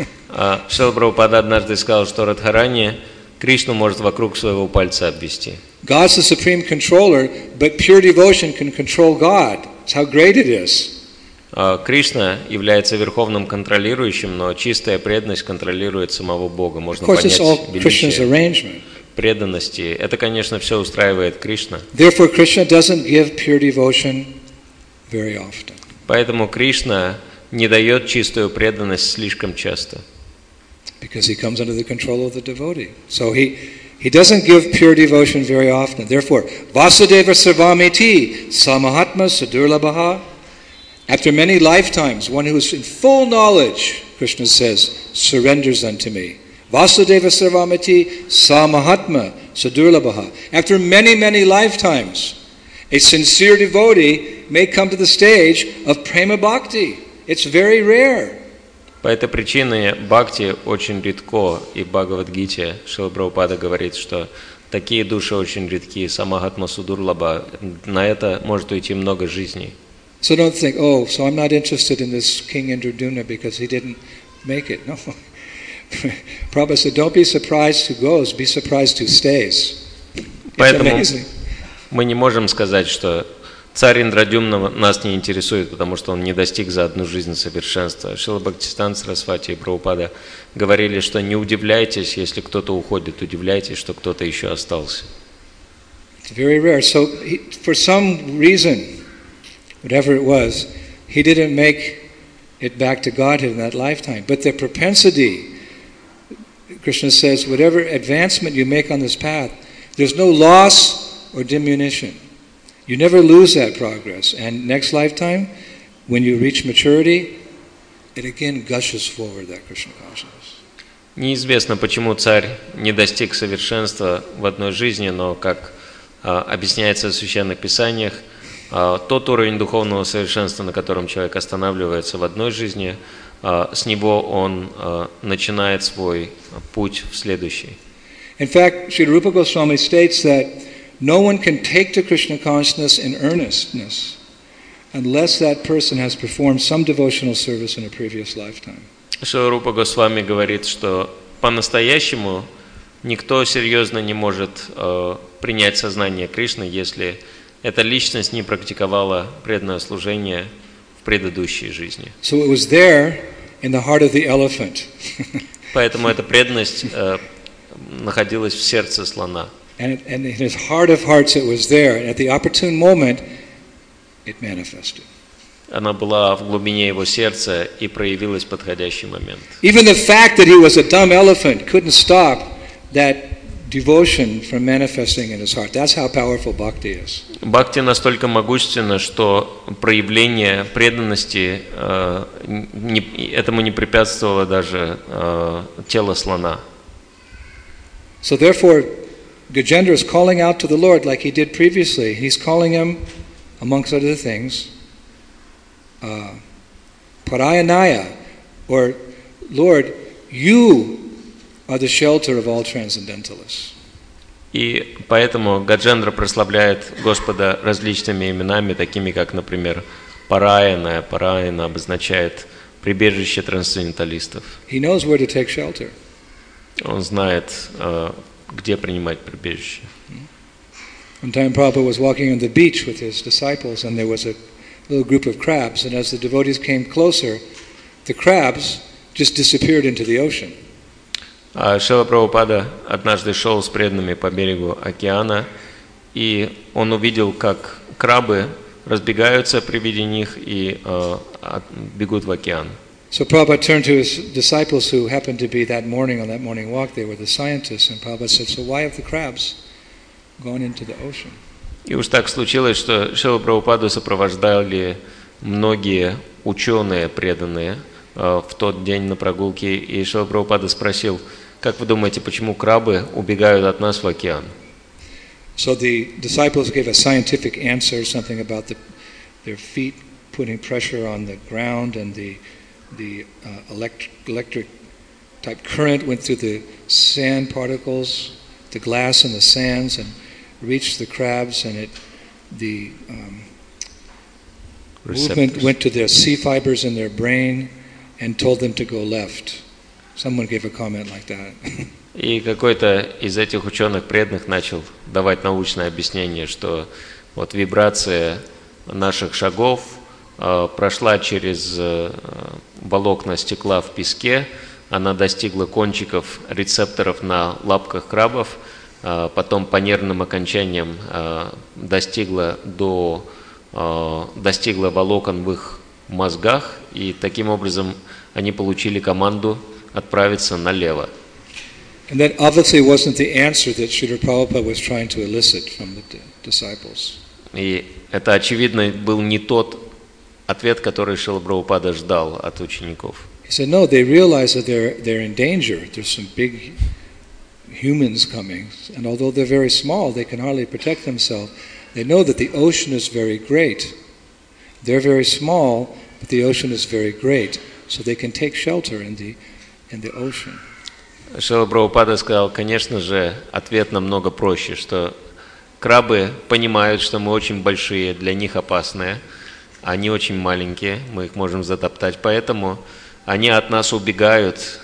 [SPEAKER 2] Шрила Прабхупада однажды сказал, что Радхарани Кришну может вокруг своего пальца обвести.
[SPEAKER 1] God's the supreme controller, but pure devotion can control God. That's how great it is.
[SPEAKER 2] Кришна является верховным контролирующим, но чистая преданность контролирует самого Бога. Можно понять величие преданности. Это, конечно, все устраивает Кришна.
[SPEAKER 1] Therefore, Krishna doesn't give pure devotion very often.
[SPEAKER 2] Поэтому Кришна не дает чистую преданность слишком часто.
[SPEAKER 1] Because he comes under the control of the devotee. So he, he doesn't give pure devotion very often. Therefore, Vasudeva Sarvamiti, Samahatma Sadurlabhaha. After many lifetimes, one who is in full knowledge, Krishna says, surrenders unto me. Vasudeva Sarvamiti, Samahatma Sadurlabhaha. After many, many lifetimes, a sincere devotee may come to the stage of prema bhakti. It's very rare.
[SPEAKER 2] По этой причине бхакти очень редко, и в Бхагавад-гите Шрила Прабхупада говорит, что такие души очень редки, самахатма судурлаба, на это может уйти много жизней.
[SPEAKER 1] So don't think, oh, so I'm not interested in this King Indradyumna because he didn't make it. No. Prabhupada said, don't be surprised who goes, be surprised who stays.
[SPEAKER 2] Поэтому мы не можем сказать, что царь Индрадюмна нас не интересует, потому что он не достиг за одну жизнь совершенства. Шрила Бхактисиданта Сарасвати и Прабхупада говорили, что не удивляйтесь, если кто-то уходит, удивляйтесь, что кто-то еще остался.
[SPEAKER 1] It's very rare. So he, for some reason, whatever it was, he didn't make it back to Godhead in that lifetime. But the propensity, Krishna says, whatever advancement you make on this path, there's no loss or diminution. You never lose that progress. And next lifetime, when you reach maturity, it again gushes forward that Krishna consciousness.
[SPEAKER 2] Неизвестно, почему царь не достиг совершенства в одной жизни, но, как а, объясняется в Священных Писаниях, а, тот уровень духовного совершенства, на котором человек останавливается в одной жизни, а, с него он а, начинает свой путь в следующей.
[SPEAKER 1] In fact, Srila Rupa Goswami states that no one can take to Krishna consciousness in earnestness unless that person has performed some devotional service in a previous lifetime.
[SPEAKER 2] Шрила Рупа Госвами говорит, что по-настоящему никто серьезно не может э, принять сознание Кришны, если эта личность не практиковала преданное служение в предыдущей жизни.
[SPEAKER 1] So it was there in the heart of the elephant.
[SPEAKER 2] Поэтому эта преданность э, находилась в сердце слона.
[SPEAKER 1] And, and in his heart of hearts it was there, and at the opportune moment it manifested.
[SPEAKER 2] Она была в глубине его сердца и проявилась в подходящий момент.
[SPEAKER 1] Even the fact that he was a dumb elephant couldn't stop that devotion from manifesting in his heart. That's how powerful bhakti is.
[SPEAKER 2] Бхакти настолько могущественно, что проявление преданности э, не, этому не препятствовало даже э, тело слона.
[SPEAKER 1] So therefore, Gajendra is calling out to the Lord like he did previously. He's calling him, amongst other things, uh, Parayanaya, or Lord, you are the shelter of all transcendentalists.
[SPEAKER 2] И поэтому Гаджендра прославляет Господа различными именами, такими как, например, Параяна. Параяна обозначает прибежище трансценденталистов.
[SPEAKER 1] He knows where to take shelter.
[SPEAKER 2] Он знает, где принимать прибежище.
[SPEAKER 1] One time Prabhupada was walking on the beach with his disciples, and there was a little group of crabs, and as the devotees came closer, the crabs just disappeared into the ocean.
[SPEAKER 2] Шрила Прабхупада однажды шел с преданными по берегу океана, и он увидел, как крабы разбегаются при виде них и uh, бегут в океан.
[SPEAKER 1] So Prabhupada turned to his disciples who happened to be that morning on that morning walk. They were the scientists, and Prabhupada said, "So why have the crabs gone into the ocean?"
[SPEAKER 2] И уж так случилось, что Шрилу Прабхупаду сопровождали многие ученые преданные uh, в тот день на прогулке, и Шрила Прабхупада спросил: как вы думаете, почему крабы убегают от нас в океан?
[SPEAKER 1] So the disciples gave a scientific answer, something about the, their feet putting pressure on the ground, and the the uh, electric, electric type current went through the sand particles, the glass and the sands, and reached the crabs, and it the um, movement went to their C fibers in their brain and told them to go left. Someone gave a comment like that.
[SPEAKER 2] И какой-то из этих ученых преданных начал давать научное объяснение, что вот вибрация наших шагов э, прошла через э, волокна стекла в песке, она достигла кончиков рецепторов на лапках крабов, э, потом по нервным окончаниям э, достигла до э, достигла волокон в их мозгах, и таким образом они получили команду отправиться налево.
[SPEAKER 1] And that obviously wasn't the answer that Srila Prabhupada was trying to elicit from the disciples.
[SPEAKER 2] И это, очевидно, был не тот ответ, который Шрила Прабхупада ждал от учеников.
[SPEAKER 1] He said, no, they realize that they're, they're in danger. There's some big humans coming. And although they're very small, they can hardly protect themselves. They know that the ocean is very great. They're very small, but the ocean is very great. So they can take shelter in the, in the ocean.
[SPEAKER 2] Шрила Прабхупада сказал, конечно же, ответ намного проще, что крабы понимают, что мы очень большие, для них опасные, они очень маленькие, мы их можем затоптать, поэтому они от нас убегают,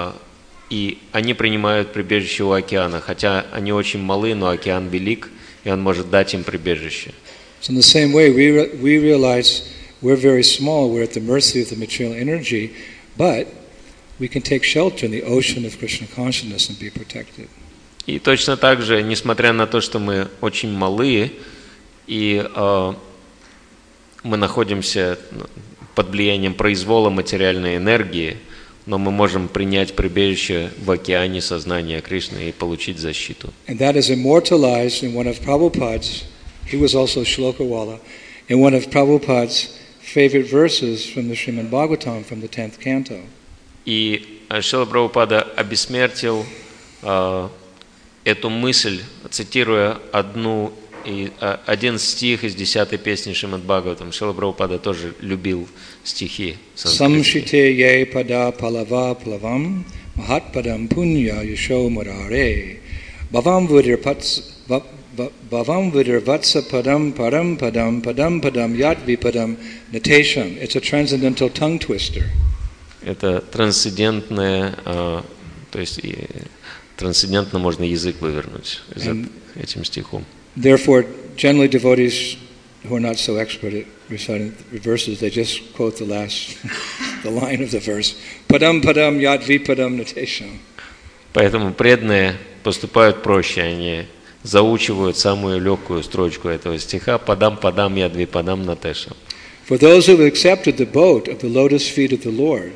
[SPEAKER 2] и они принимают прибежище у океана, хотя они очень малы, но океан велик, и он может дать им прибежище.
[SPEAKER 1] So in the same way, we, re- we realize we're very small, we're at the mercy of the material energy, but we can take shelter in the ocean of Krishna consciousness and be protected.
[SPEAKER 2] И точно так же, несмотря на то, что мы очень малые, и э, мы находимся под влиянием произвола материальной энергии, но мы можем принять прибежище в океане сознания Кришны и получить защиту.
[SPEAKER 1] And that is immortalized in one of Prabhupada's, he was also Shlokawala, in one of Prabhupada's favorite verses from the Srimad Bhagavatam from the tenth canto.
[SPEAKER 2] И Шрила Прабхупада обессмертил э, эту мысль, цитируя одну, и, э, один стих из десятой песни Шримад Бхагаватам. Шрила Прабхупада тоже любил стихи санскритские.
[SPEAKER 1] Samshite ye pada palava plavam mahatpadam punya yasho murare bhavam vidir pats bhavam vidir vatsa padam param padam padam padam yat vipadam natesham. It's a transcendental tongue twister.
[SPEAKER 2] Это трансцендентное, э, то есть и, трансцендентно можно язык вывернуть этим стихом.
[SPEAKER 1] Therefore, generally devotees who are not so expert at reciting the verses, they just quote the last, the line of the verse. Padam padam yat vipadam natesham.
[SPEAKER 2] Поэтому преданные поступают проще, они заучивают самую легкую строчку этого стиха. Падам падам яд випадам натешам.
[SPEAKER 1] For those who have accepted the boat of the lotus feet of the Lord,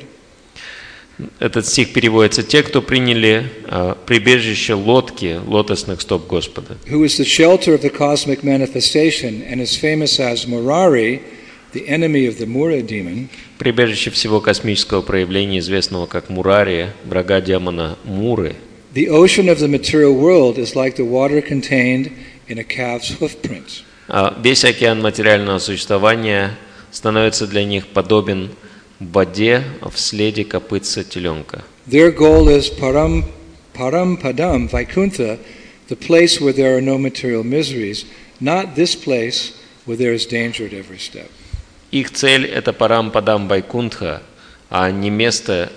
[SPEAKER 2] этот стих переводится: те, кто приняли uh, прибежище лодки лотосных стоп Господа.
[SPEAKER 1] Who is the shelter of the cosmic manifestation and is famous as Murari, the enemy of the Mura demon.
[SPEAKER 2] Прибежище всего космического проявления, известного как Мурари, врага демона Муры.
[SPEAKER 1] The ocean of the material world is like the water contained in a calf's hoof prints.
[SPEAKER 2] Uh, весь океан материального существования становится для них подобен в воде в следе копытца теленка.
[SPEAKER 1] Their goal is param, param padam, Vaikuntha, the place where there are no material miseries, not this place where there is danger at every step.
[SPEAKER 2] Их цель – это парам падам Вайкунтха, а не место,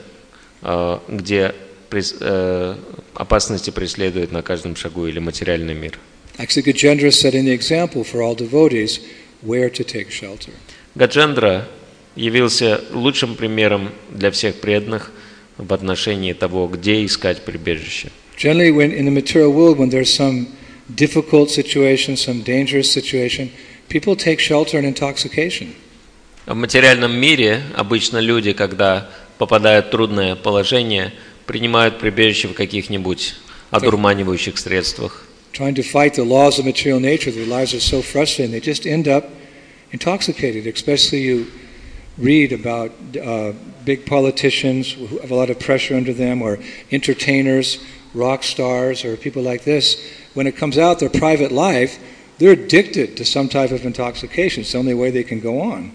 [SPEAKER 2] где опасности преследуют на каждом шагу, или материальный мир.
[SPEAKER 1] Actually, Gajendra is setting the example for all devotees where to take shelter.
[SPEAKER 2] Гаджендра явился лучшим примером для всех преданных в отношении того, где искать прибежище.
[SPEAKER 1] Generally, when in the material world, when there's some difficult situation, some dangerous situation, people take shelter in intoxication.
[SPEAKER 2] В материальном мире обычно люди, когда попадают в трудное положение, принимают прибежище в каких-нибудь одурманивающих средствах.
[SPEAKER 1] Trying to fight the laws of material nature, their lives are so frustrating, they just end up intoxicated. Especially you read about uh, big politicians who have a lot of pressure under them, or entertainers, rock stars, or people like this. When it comes out their private life, they're addicted to some type of intoxication. It's the only way they can go on.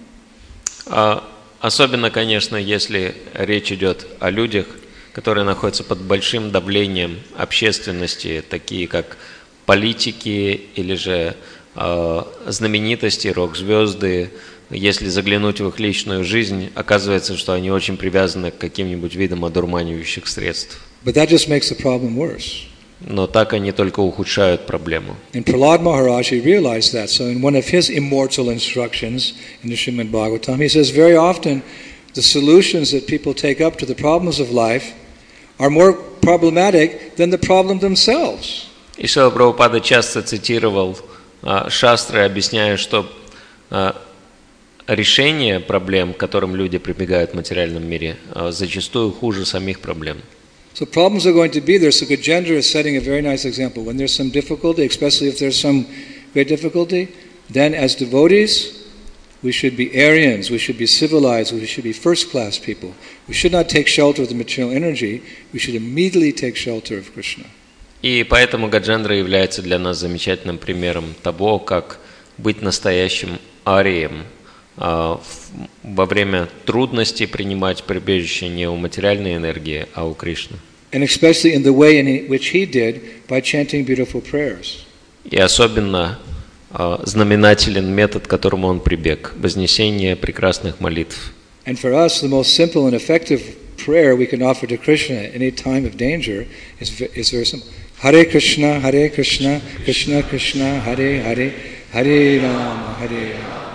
[SPEAKER 2] Uh, особенно, конечно, если речь идет о людях, которые находятся под большим давлением общественности, такие как политики или же э, знаменитости, рок-звезды. Если заглянуть в их личную жизнь, оказывается, что они очень привязаны к каким-нибудь видам одурманивающих средств.
[SPEAKER 1] But that just makes the problem worse.
[SPEAKER 2] Но так они только ухудшают проблему.
[SPEAKER 1] And Prahlad Maharaj, he realized that. So in one of his immortal instructions in the Srimad Bhagavatam, he says very often the solutions that people take up to the problems of life are more problematic than the problem themselves.
[SPEAKER 2] И Шрила Прабхупада часто цитировал а, шастры, объясняя, что а, решение проблем, к которым люди прибегают в материальном мире, а, зачастую хуже самих проблем.
[SPEAKER 1] So problems are going to be there. So Gajendra is setting a very nice example. When there's some difficulty, especially if there's some great difficulty, then as devotees, we should be Aryans, we should be civilized, we should be first-class people. We should not take shelter of the material energy, we should immediately take shelter of Krishna.
[SPEAKER 2] И поэтому Гаджендра является для нас замечательным примером того, как быть настоящим арием, а, во время трудностей принимать прибежище не у материальной энергии, а у Кришны.
[SPEAKER 1] And especially in the way in which he did by chanting beautiful prayers.
[SPEAKER 2] И особенно а, знаменателен метод, к которому он прибег, вознесение прекрасных молитв.
[SPEAKER 1] And for us, the most simple and effective prayer we can offer to Krishna at any time of danger is, is very simple. Hare Krishna, Hare Krishna, Krishna Krishna, Hare Hare, Hare Rama, Hare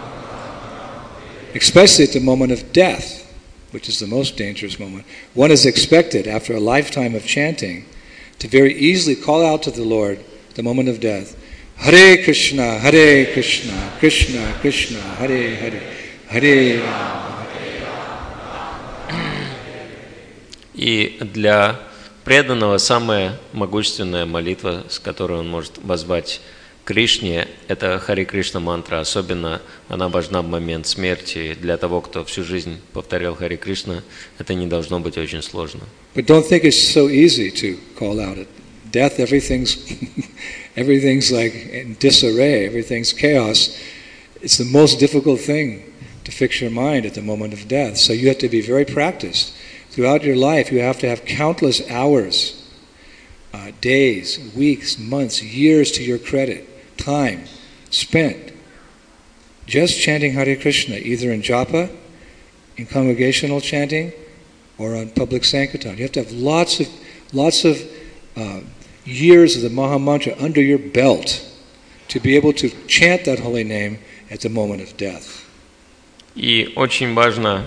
[SPEAKER 1] Rama. Especially at the moment of death, which is the most dangerous moment, one is expected after a lifetime of chanting to very easily call out to the Lord the moment of death. Hare Krishna, Hare Krishna, Krishna Krishna, Hare Hare, Hare Rama, Hare Rama.
[SPEAKER 2] И для преданного самая могущественная молитва, с которой он может воззвать Кришне – это Хари Кришна мантра, особенно она важна в момент смерти. Для того, кто всю жизнь повторял Хари Кришна, это не должно быть очень сложно.
[SPEAKER 1] But don't think it's so easy to call out it. Death, everything's, everything's like in disarray, everything's chaos. It's the most difficult thing to fix your mind at the moment of death. So you have to be very practiced. Throughout your life, you have to have countless hours, uh, days, weeks, months, years to your credit. Time spent just chanting Hare Krishna, either in japa, in congregational chanting, or on public sankirtan. You have to have lots of lots of uh, years of the Maha Mantra under your belt to be able to chant that holy name at the moment of death.
[SPEAKER 2] И очень важно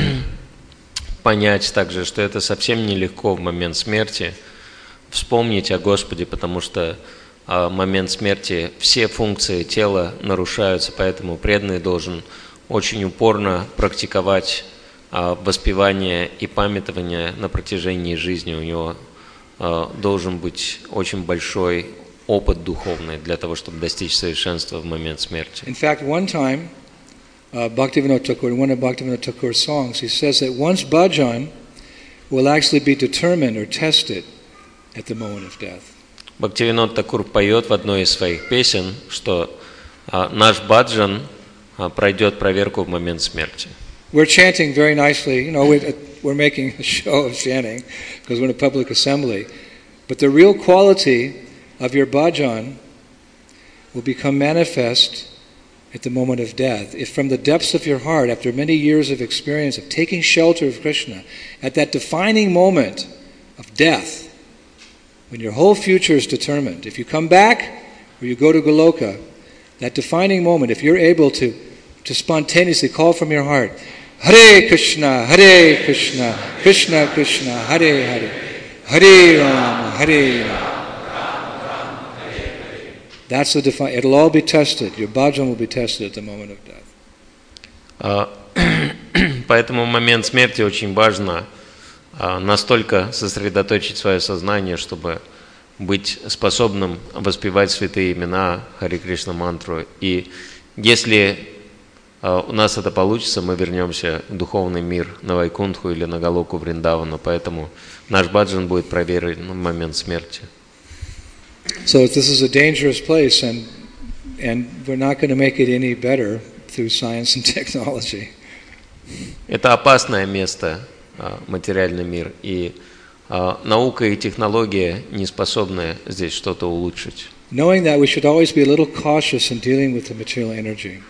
[SPEAKER 2] понять также, что это совсем нелегко в момент смерти вспомнить о Господе, потому что в момент смерти все функции тела нарушаются, поэтому преданный должен очень упорно практиковать воспевание и памятование на протяжении жизни. У него должен быть очень большой опыт духовный для того, чтобы достичь совершенства в момент смерти.
[SPEAKER 1] In fact, one time, uh, Bhaktivinoda Thakur, in one of Bhaktivinoda Thakur's songs, he says that one's bhajan will actually be determined or tested at the moment of death.
[SPEAKER 2] Бхактивинод Такур поет в одной из своих песен, что а, наш баджан а, пройдет проверку в момент смерти.
[SPEAKER 1] We're chanting very nicely, you know, we're, we're making a show of chanting because we're in a public assembly, but the real quality of your bhajan will become manifest at the moment of death. If from the depths of your heart, after many years of experience of taking shelter of Krishna, at that defining moment of death, when your whole future is determined, if you come back or you go to Goloka, that defining moment, if you're able to, to spontaneously call from your heart, Hare Krishna, Hare Krishna, Krishna Krishna, Hare Hare, Hare Rama, Hare Rama. That's the defi- it'll all be tested. Your bhajan will be tested at the moment of death.
[SPEAKER 2] Поэтому в момент смерти очень важно настолько сосредоточить свое сознание, чтобы быть способным воспевать святые имена, Хари Кришна мантру. И если у нас это получится, мы вернемся в духовный мир, на Вайкунтху или на Галоку Вриндавану. Поэтому наш баджан будет проверен в момент смерти.
[SPEAKER 1] So this is a dangerous place, and and we're not going to make it any better through science and technology.
[SPEAKER 2] Это опасное место, материальный мир, и наука и технология не способны здесь что-то улучшить.
[SPEAKER 1] Knowing that, we should always be a little cautious in dealing with the material energy.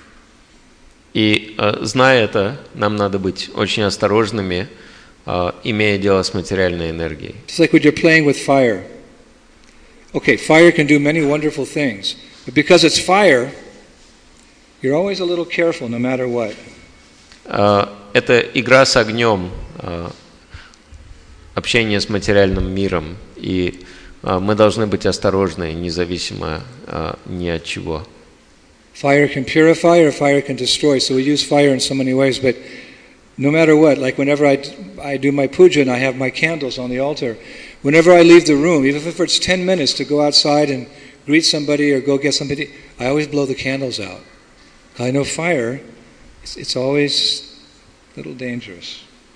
[SPEAKER 2] И зная это, нам надо быть очень осторожными, имея дело с материальной энергией.
[SPEAKER 1] Just like when you're playing with fire. Okay, fire can do many wonderful things, but because it's fire, you're always a little careful no matter what.
[SPEAKER 2] Это игра с огнем, общение с материальным миром, и мы должны быть осторожны, независимо ни от чего.
[SPEAKER 1] Fire can purify or fire can destroy, so we use fire in so many ways, but no matter what, like whenever I, I do my puja and I have my candles on the altar, whenever I leave the room, even if it's ten minutes to go outside and greet somebody or go get somebody, I always blow the candles out. I know fire, it's, it's always a little dangerous.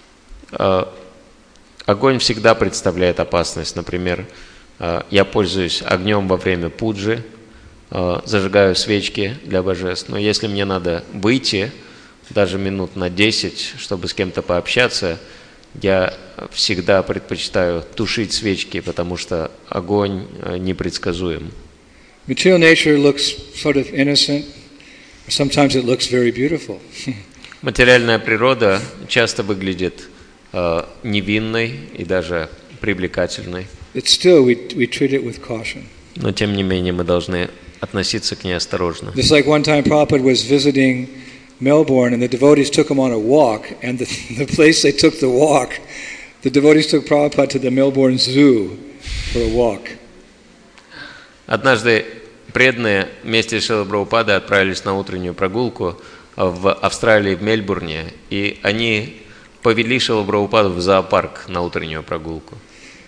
[SPEAKER 2] Огонь всегда представляет опасность. Например, я пользуюсь огнем во время пуджи, зажигаю свечки для божеств. Но если мне надо выйти, даже минут на десять, чтобы с кем-то пообщаться, я всегда предпочитаю тушить свечки, потому что огонь непредсказуем.
[SPEAKER 1] Material nature looks sort of innocent, or sometimes it looks very beautiful.
[SPEAKER 2] Материальная природа часто выглядит э, невинной и даже привлекательной.
[SPEAKER 1] But still, we we treat it with caution.
[SPEAKER 2] Но тем не менее мы должны относиться к ней осторожно.
[SPEAKER 1] Just like one time Prabhupada was visiting Melbourne, and the devotees took him on a walk, and the, the place they took the walk, the devotees took Prabhupada to the Melbourne Zoo for a walk.
[SPEAKER 2] Однажды преданные вместе с Шрилой Прабхупадой отправились на утреннюю прогулку в Австралии, в Мельбурне, и они повели Шрилу Прабхупаду в зоопарк на утреннюю прогулку.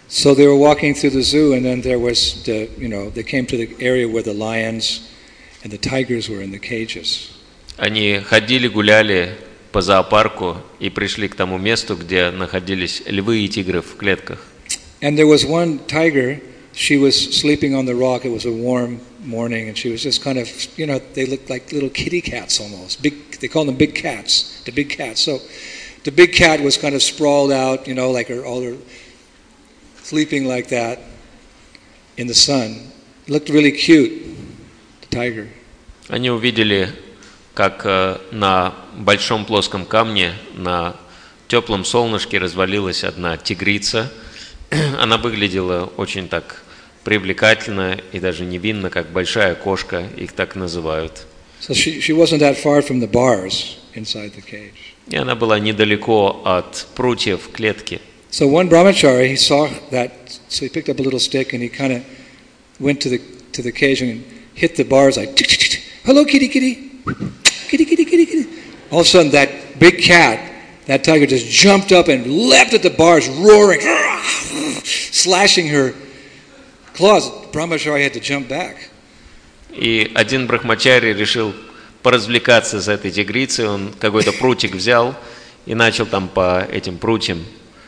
[SPEAKER 1] So they were walking through the zoo, and then there was the, you know, they came to the area where the lions and the tigers were in the cages.
[SPEAKER 2] Они ходили, гуляли по зоопарку и пришли к тому месту, где находились львы и тигры в клетках.
[SPEAKER 1] And there was one tiger, she was sleeping on the rock. It was a warm morning, and she was just kind of, you know, they looked like little kitty cats almost. Big, they call them big cats, the big cats. So the big cat was kind of sprawled out, you know, like her, all her, sleeping like that in the sun. It looked really cute, the tiger.
[SPEAKER 2] Они увидели, как на большом плоском камне, на теплом солнышке развалилась одна тигрица. Она выглядела очень так привлекательно и даже невинно, как большая кошка, их так называют.
[SPEAKER 1] So she, she wasn't that far from the bars inside the cage.
[SPEAKER 2] И она была недалеко от прутьев клетки.
[SPEAKER 1] So one brahmachari, he saw that, so he picked up a little stick and he kind of went to the to the cage and hit the bars like, hello kitty kitty, kitty kitty kitty kitty. All of a sudden that big cat, that tiger just jumped up and leapt at the bars, roaring, slashing her claws. Brahmachari had to jump back.
[SPEAKER 2] И один брахмачари решил поразвлекаться с этой тигрицей. Он какой-то прутик взял и начал там по этим прутьям,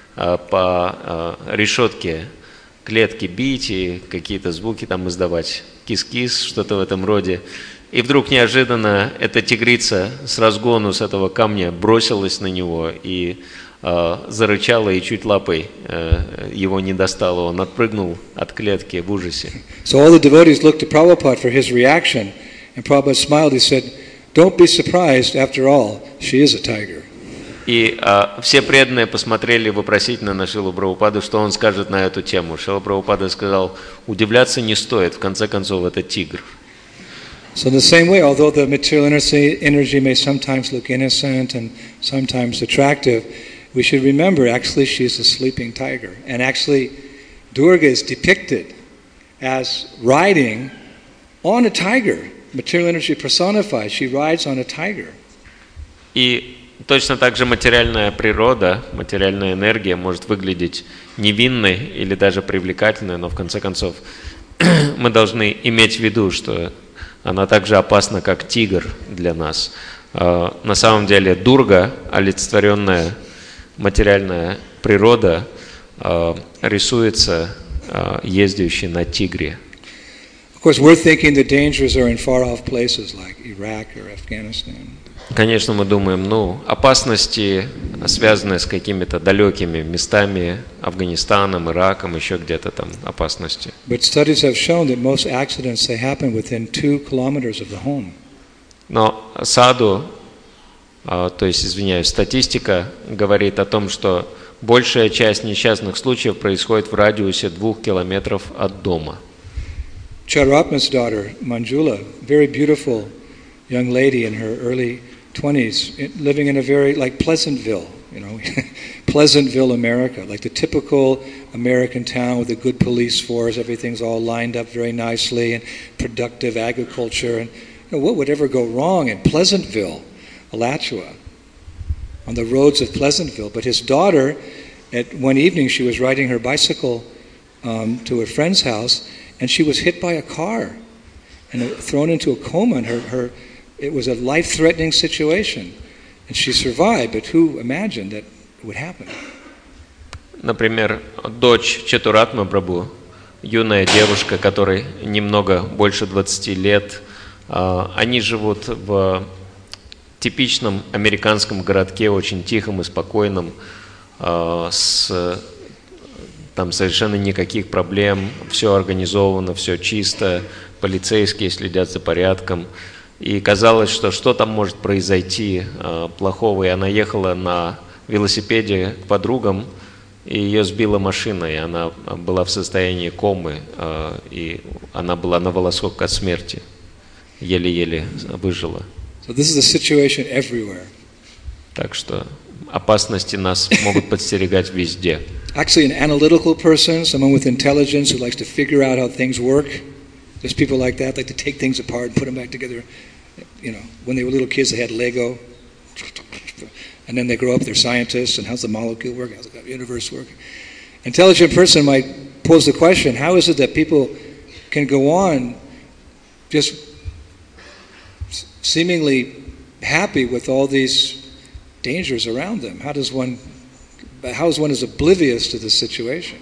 [SPEAKER 2] по решетке клетки бить и какие-то звуки там издавать, кис-кис, что-то в этом роде. И вдруг неожиданно эта тигрица с разгону с этого камня бросилась на него и э, зарычала, и чуть лапой э, его не достала. Он отпрыгнул от клетки в ужасе.
[SPEAKER 1] So all the devotees looked to Prabhupada for his reaction, and Prabhupada smiled. He said, "Don't be surprised. After all, she is a tiger."
[SPEAKER 2] И а, все преданные посмотрели вопросительно на Шрилу Прабхупаду, что он скажет на эту тему. Шрила Прабхупада сказал, удивляться не стоит, в конце концов, это тигр.
[SPEAKER 1] So in the same way, although the material energy may sometimes look innocent and sometimes attractive, we should remember actually she's a sleeping tiger. And actually Durga is depicted as riding on a tiger. Material energy personified, she rides on a tiger.
[SPEAKER 2] И точно так же материальная природа, материальная энергия может выглядеть невинной или даже привлекательной, но в конце концов мы должны иметь в виду, что она так же опасна, как тигр для нас. На самом деле Дурга, олицетворенная материальная природа, рисуется ездящей на тигре.
[SPEAKER 1] Of course, we're thinking the dangers are in far-off places like Iraq or Afghanistan.
[SPEAKER 2] Конечно, мы думаем, ну, опасности, связанные с какими-то далекими местами, Афганистаном, Ираком, еще где-то там опасности.
[SPEAKER 1] But studies have shown that most accidents they happen within two kilometers of the home.
[SPEAKER 2] Но саду, то есть, извиняюсь, статистика говорит о том, что большая часть несчастных случаев происходит в радиусе двух километров от дома.
[SPEAKER 1] Charuatma's daughter, Manjula, very beautiful young lady in her early twenties, living in a very, like Pleasantville, you know, Pleasantville, America, like the typical American town with a good police force, everything's all lined up very nicely, and productive agriculture, and you know, what would ever go wrong in Pleasantville, Alachua, on the roads of Pleasantville? But his daughter, at one evening, she was riding her bicycle um, to a friend's house, and she was hit by a car and thrown into a coma, and her, her it was a life-threatening situation. And she survived, but who imagined that it would happen?
[SPEAKER 2] Например, дочь Чатуратма Прабху, юная девушка, которой немного больше двадцати лет, они живут в типичном американском городке, очень тихом и спокойном, с там совершенно никаких проблем, все организовано, все чисто, полицейские следят за порядком. И казалось, что что там может произойти э, плохого. И она ехала на велосипеде к подругам, и ее сбила машина, и она была в состоянии комы, э, и она была на волосок от смерти, еле-еле выжила.
[SPEAKER 1] So this is the situation everywhere.
[SPEAKER 2] Так что опасности нас могут подстерегать везде.
[SPEAKER 1] Actually, an analytical person, someone with intelligence who likes to figure out how things work, there's people like that, like to take things apart and put them back together. You know, when they were little kids, they had Lego, and then they grow up, they're scientists, and how's the molecule work, how's the universe work? Intelligent person might pose the question, how is it that people can go on just seemingly happy with all these dangers around them? How does one, how is one is oblivious to the situation?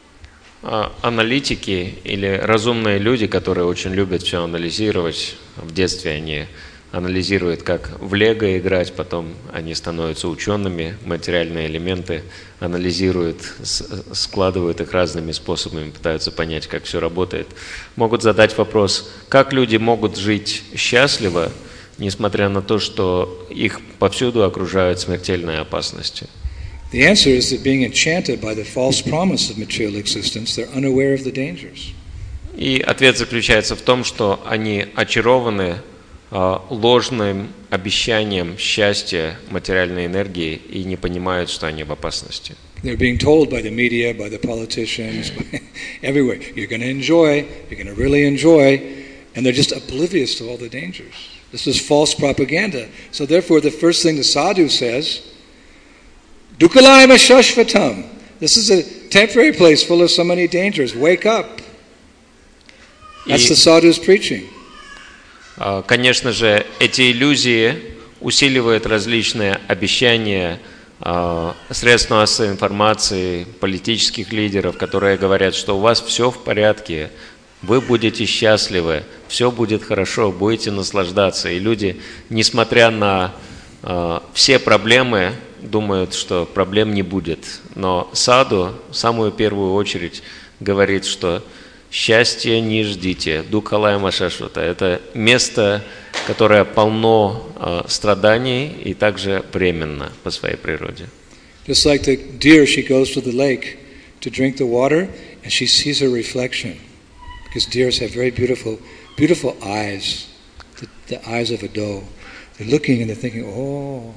[SPEAKER 2] Аналитики или разумные люди, которые очень любят все анализировать, в детстве они анализируют, как в лего играть, потом они становятся учеными, материальные элементы анализируют, складывают их разными способами, пытаются понять, как все работает. Могут задать вопрос, как люди могут жить счастливо, несмотря на то, что их повсюду окружают смертельные опасности.
[SPEAKER 1] The answer is that being enchanted by the false promise of material existence, they're unaware of the dangers.
[SPEAKER 2] И ответ заключается в том, что они очарованы ложным обещанием счастья, материальной энергии и не понимают, что они в опасности.
[SPEAKER 1] They're being told by the media, by the politicians, everywhere, you're going to enjoy, you're going to really enjoy, and they're just oblivious to all the dangers. This is false propaganda. So therefore, the first thing the sadhu says, Dukkhalayama shashvatam. This is a temporary place full of so many dangers. Wake up. That's the sadhu's preaching.
[SPEAKER 2] Конечно же, эти иллюзии усиливают различные обещания средств массовой информации, политических лидеров, которые говорят, что у вас все в порядке, вы будете счастливы, все будет хорошо, будете наслаждаться. И люди, несмотря на все проблемы, думают, что проблем не будет. Но саду в самую первую очередь говорит, что счастья не ждите. Дукхалаяма шашвата. Это место, которое полно э, страданий и также временно по своей природе.
[SPEAKER 1] Just like the deer, she goes to the lake to drink the water, and she sees her reflection. Because deers have very beautiful, beautiful eyes, the, the eyes of a doe. They're looking and they're thinking, oh,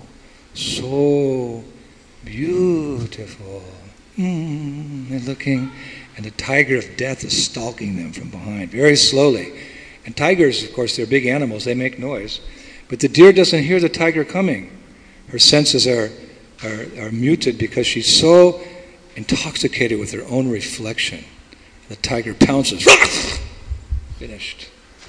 [SPEAKER 1] so beautiful. Mm, they're looking. And the tiger of death is stalking them from behind, very slowly. And tigers, of course, they're big animals, they make noise. But the deer doesn't hear the tiger coming. Her senses are, are, are muted because she's so intoxicated with her own reflection. The tiger pounces. Finished.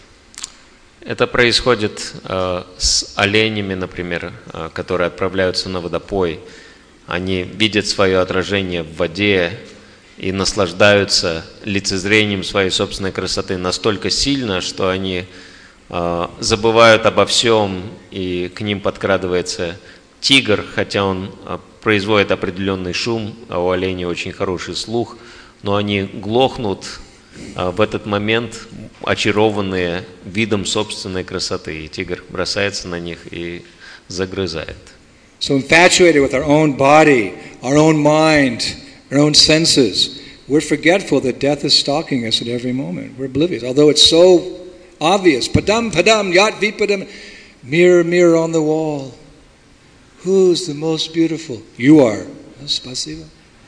[SPEAKER 2] Это происходит э, с оленями, например, э, которые отправляются на водопой. Они видят свое отражение в воде и наслаждаются лицезрением своей собственной красоты настолько сильно, что они э, забывают обо всем, и к ним подкрадывается тигр, хотя он э, производит определенный шум, а у оленей очень хороший слух, но они глохнут э, в этот момент, очарованные видом собственной красоты, и тигр бросается на них и загрызает.
[SPEAKER 1] So infatuated with our own body, our own mind, our own senses, we're forgetful that death is stalking us at every moment. We're oblivious, although it's so obvious. Padam, padam, yat vipadam, mirror, mirror on the wall. Who's the most beautiful? You are. Spasiba.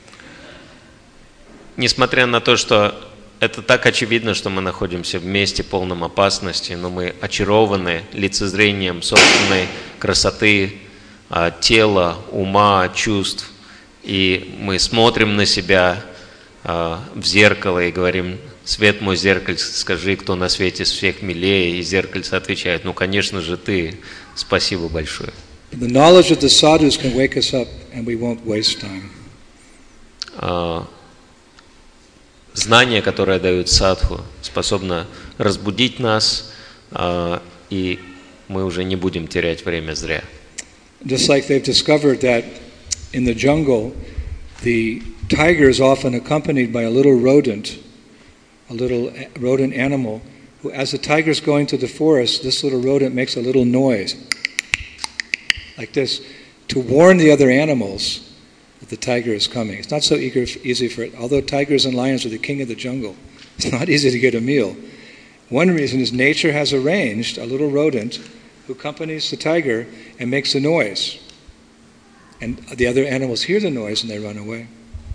[SPEAKER 2] Несмотря на то, что это так очевидно, что мы находимся в месте полном опасности, но мы очарованы лицезрением собственной красоты, тела, ума, чувств. И мы смотрим на себя э, в зеркало и говорим, свет мой зеркальце, скажи, кто на свете всех милее, и зеркальце отвечает, ну, конечно же, ты, спасибо большое.
[SPEAKER 1] The knowledge of the sadhus can wake us up, and we won't waste time.
[SPEAKER 2] Э, знание, которое дают садху, способно разбудить нас, э, и мы уже не будем терять время зря.
[SPEAKER 1] Just like they've discovered that in the jungle, the tiger is often accompanied by a little rodent, a little rodent animal, who, as the tiger is going to the forest, this little rodent makes a little noise, like this, to warn the other animals that the tiger is coming. It's not so eager, easy for it. Although tigers and lions are the king of the jungle, it's not easy to get a meal. One reason is nature has arranged a little rodent who accompanies the tiger and makes a noise. And the other animals hear the noise and they run away.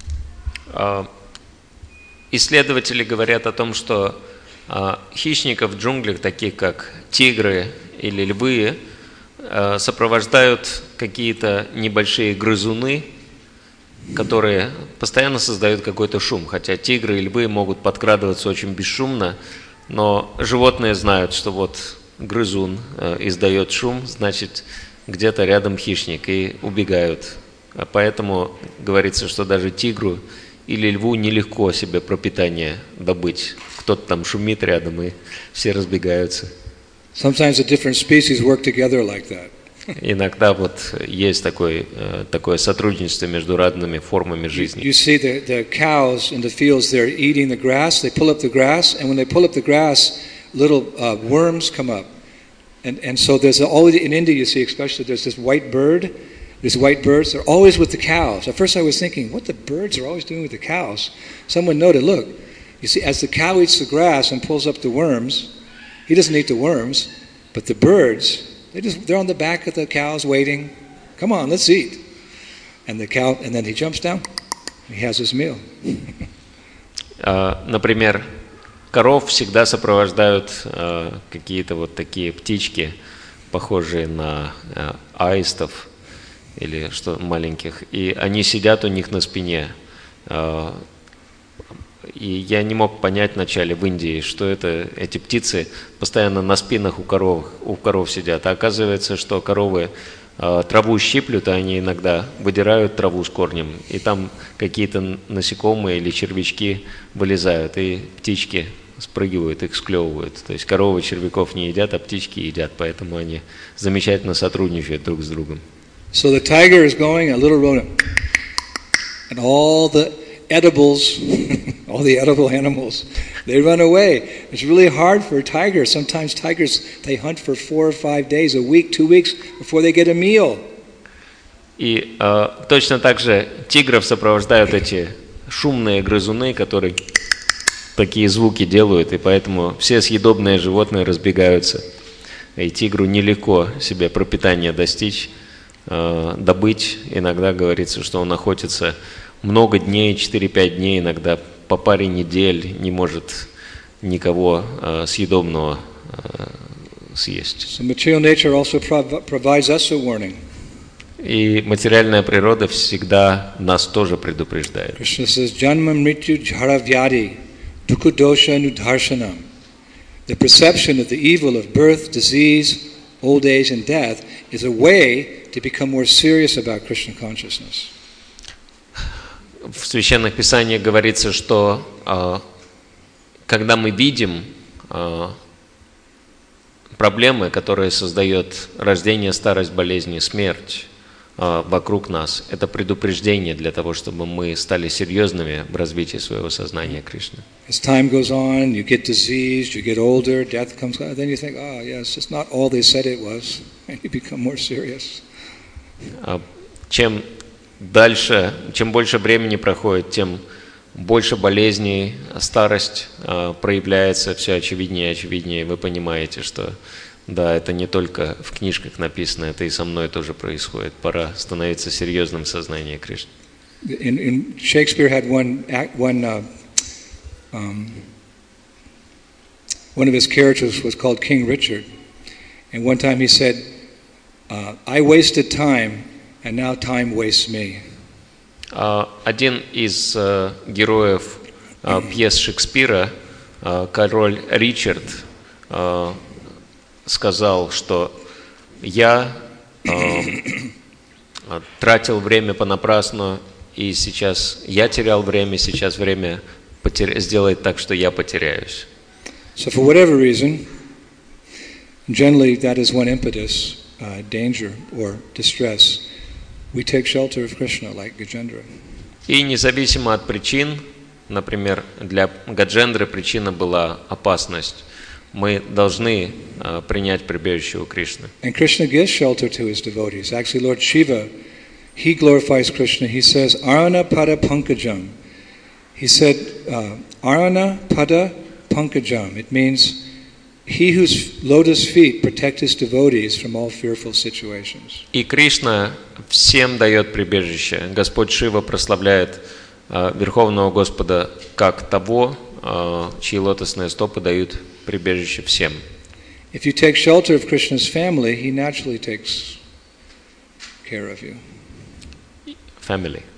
[SPEAKER 2] Исследователи говорят о том, что хищников в джунглях, таких как тигры или львы, сопровождают какие-то небольшие грызуны, которые постоянно создают какой-то шум. Хотя тигры и львы могут подкрадываться очень бесшумно, но животные знают, что вот грызун э, издает шум, значит, где-то рядом хищник, и убегают. А поэтому говорится, что даже тигру или льву нелегко себе пропитание добыть. Кто-то там шумит рядом, и все разбегаются.
[SPEAKER 1] Sometimes the different species work together like that.
[SPEAKER 2] Иногда вот есть такое, такое сотрудничество между разными формами жизни.
[SPEAKER 1] You see the, the cows in the fields, they're eating the grass, they pull up the grass, and when they pull up the grass, little uh, worms come up. And, and so there's always, in India you see especially, there's this white bird, these white birds, they're always with the cows. At first I was thinking, what the birds are always doing with the cows? Someone noted, look, you see, as the cow eats the grass and pulls up the worms, he doesn't eat the worms, but the birds, They just, they're on the back of the cows waiting. Come on, let's eat. And the cow, and then he jumps down. He has his meal.
[SPEAKER 2] Например, коров всегда сопровождают какие-то вот такие птички, похожие на аистов или что маленьких, и они сидят у них на спине. И я не мог понять вначале в Индии, что это, эти птицы постоянно на спинах у коров, у коров сидят. А оказывается, что коровы э, траву щиплют, а они иногда выдирают траву с корнем, и там какие-то насекомые или червячки вылезают, и птички спрыгивают, их склевывают. То есть коровы червяков не едят, а птички едят, поэтому они замечательно сотрудничают друг с другом.
[SPEAKER 1] So the tiger is going, a little rodent, and all the edibles, all the edible animals, they run away. It's really hard for a tiger. Sometimes tigers, they hunt for four or five days, a week, two weeks before they get a meal.
[SPEAKER 2] И э, точно так же тигров сопровождают эти шумные грызуны, которые такие звуки делают, и поэтому все съедобные животные разбегаются. И тигру нелегко себе пропитание достичь, э, добыть. Иногда говорится, что он охотится много дней, четыре-пять дней, иногда по паре недель не может никого э, съедобного э, съесть.
[SPEAKER 1] So material nature also prov- provides us a warning.
[SPEAKER 2] И материальная природа всегда нас тоже предупреждает.
[SPEAKER 1] Krishna says, Janma mrityu jara vyadi, dukha dosha nudharshanam. The perception of the evil of birth, disease, old age, and death is a way to become more serious about Krishna consciousness.
[SPEAKER 2] В Священных Писаниях говорится, что э, когда мы видим э, проблемы, которые создает рождение, старость, болезнь и смерть э, вокруг нас, это предупреждение для того, чтобы мы стали серьезными в развитии своего сознания Кришны.
[SPEAKER 1] As time goes on, you get diseased, you get older, death comes, then you think, oh yes, it's not all they said it was, and you become more serious.
[SPEAKER 2] Чем дальше, чем больше времени проходит, тем больше болезней, старость э, проявляется все очевиднее и очевиднее. Вы понимаете, что да, это не только в книжках написано, это и со мной тоже происходит. Пора становиться серьезным в сознании Кришны.
[SPEAKER 1] In, in Shakespeare had one act, one uh, um, one of his characters was called King Richard, and one time he said, uh, "I wasted time, and now time wastes me."
[SPEAKER 2] Один из uh, героев uh, пьес Шекспира, uh, король Ричард, uh, сказал, что я uh, тратил время понапрасну, и сейчас я терял время, сейчас время потер... сделает так, что я потеряюсь.
[SPEAKER 1] So for whatever reason, generally that is one impetus, uh, danger or distress. We take shelter of Krishna, like Gajendra.
[SPEAKER 2] И независимо от причин, например, для Гаджендры причина была опасность. Мы должны uh, принять прибежище у Кришны.
[SPEAKER 1] And Krishna gives shelter to his devotees. Actually, Lord Shiva, he glorifies Krishna. He says, Arana pada pankajam. He said, uh, Arana pada pankajam. It means he whose lotus feet protect his devotees from all fearful situations.
[SPEAKER 2] И Кришна всем дает прибежище. Господь Шива прославляет uh, Верховного Господа как того, uh, чьи лотосные стопы дают прибежище всем.
[SPEAKER 1] If you take shelter of Krishna's family, he naturally takes care of you.
[SPEAKER 2] Family.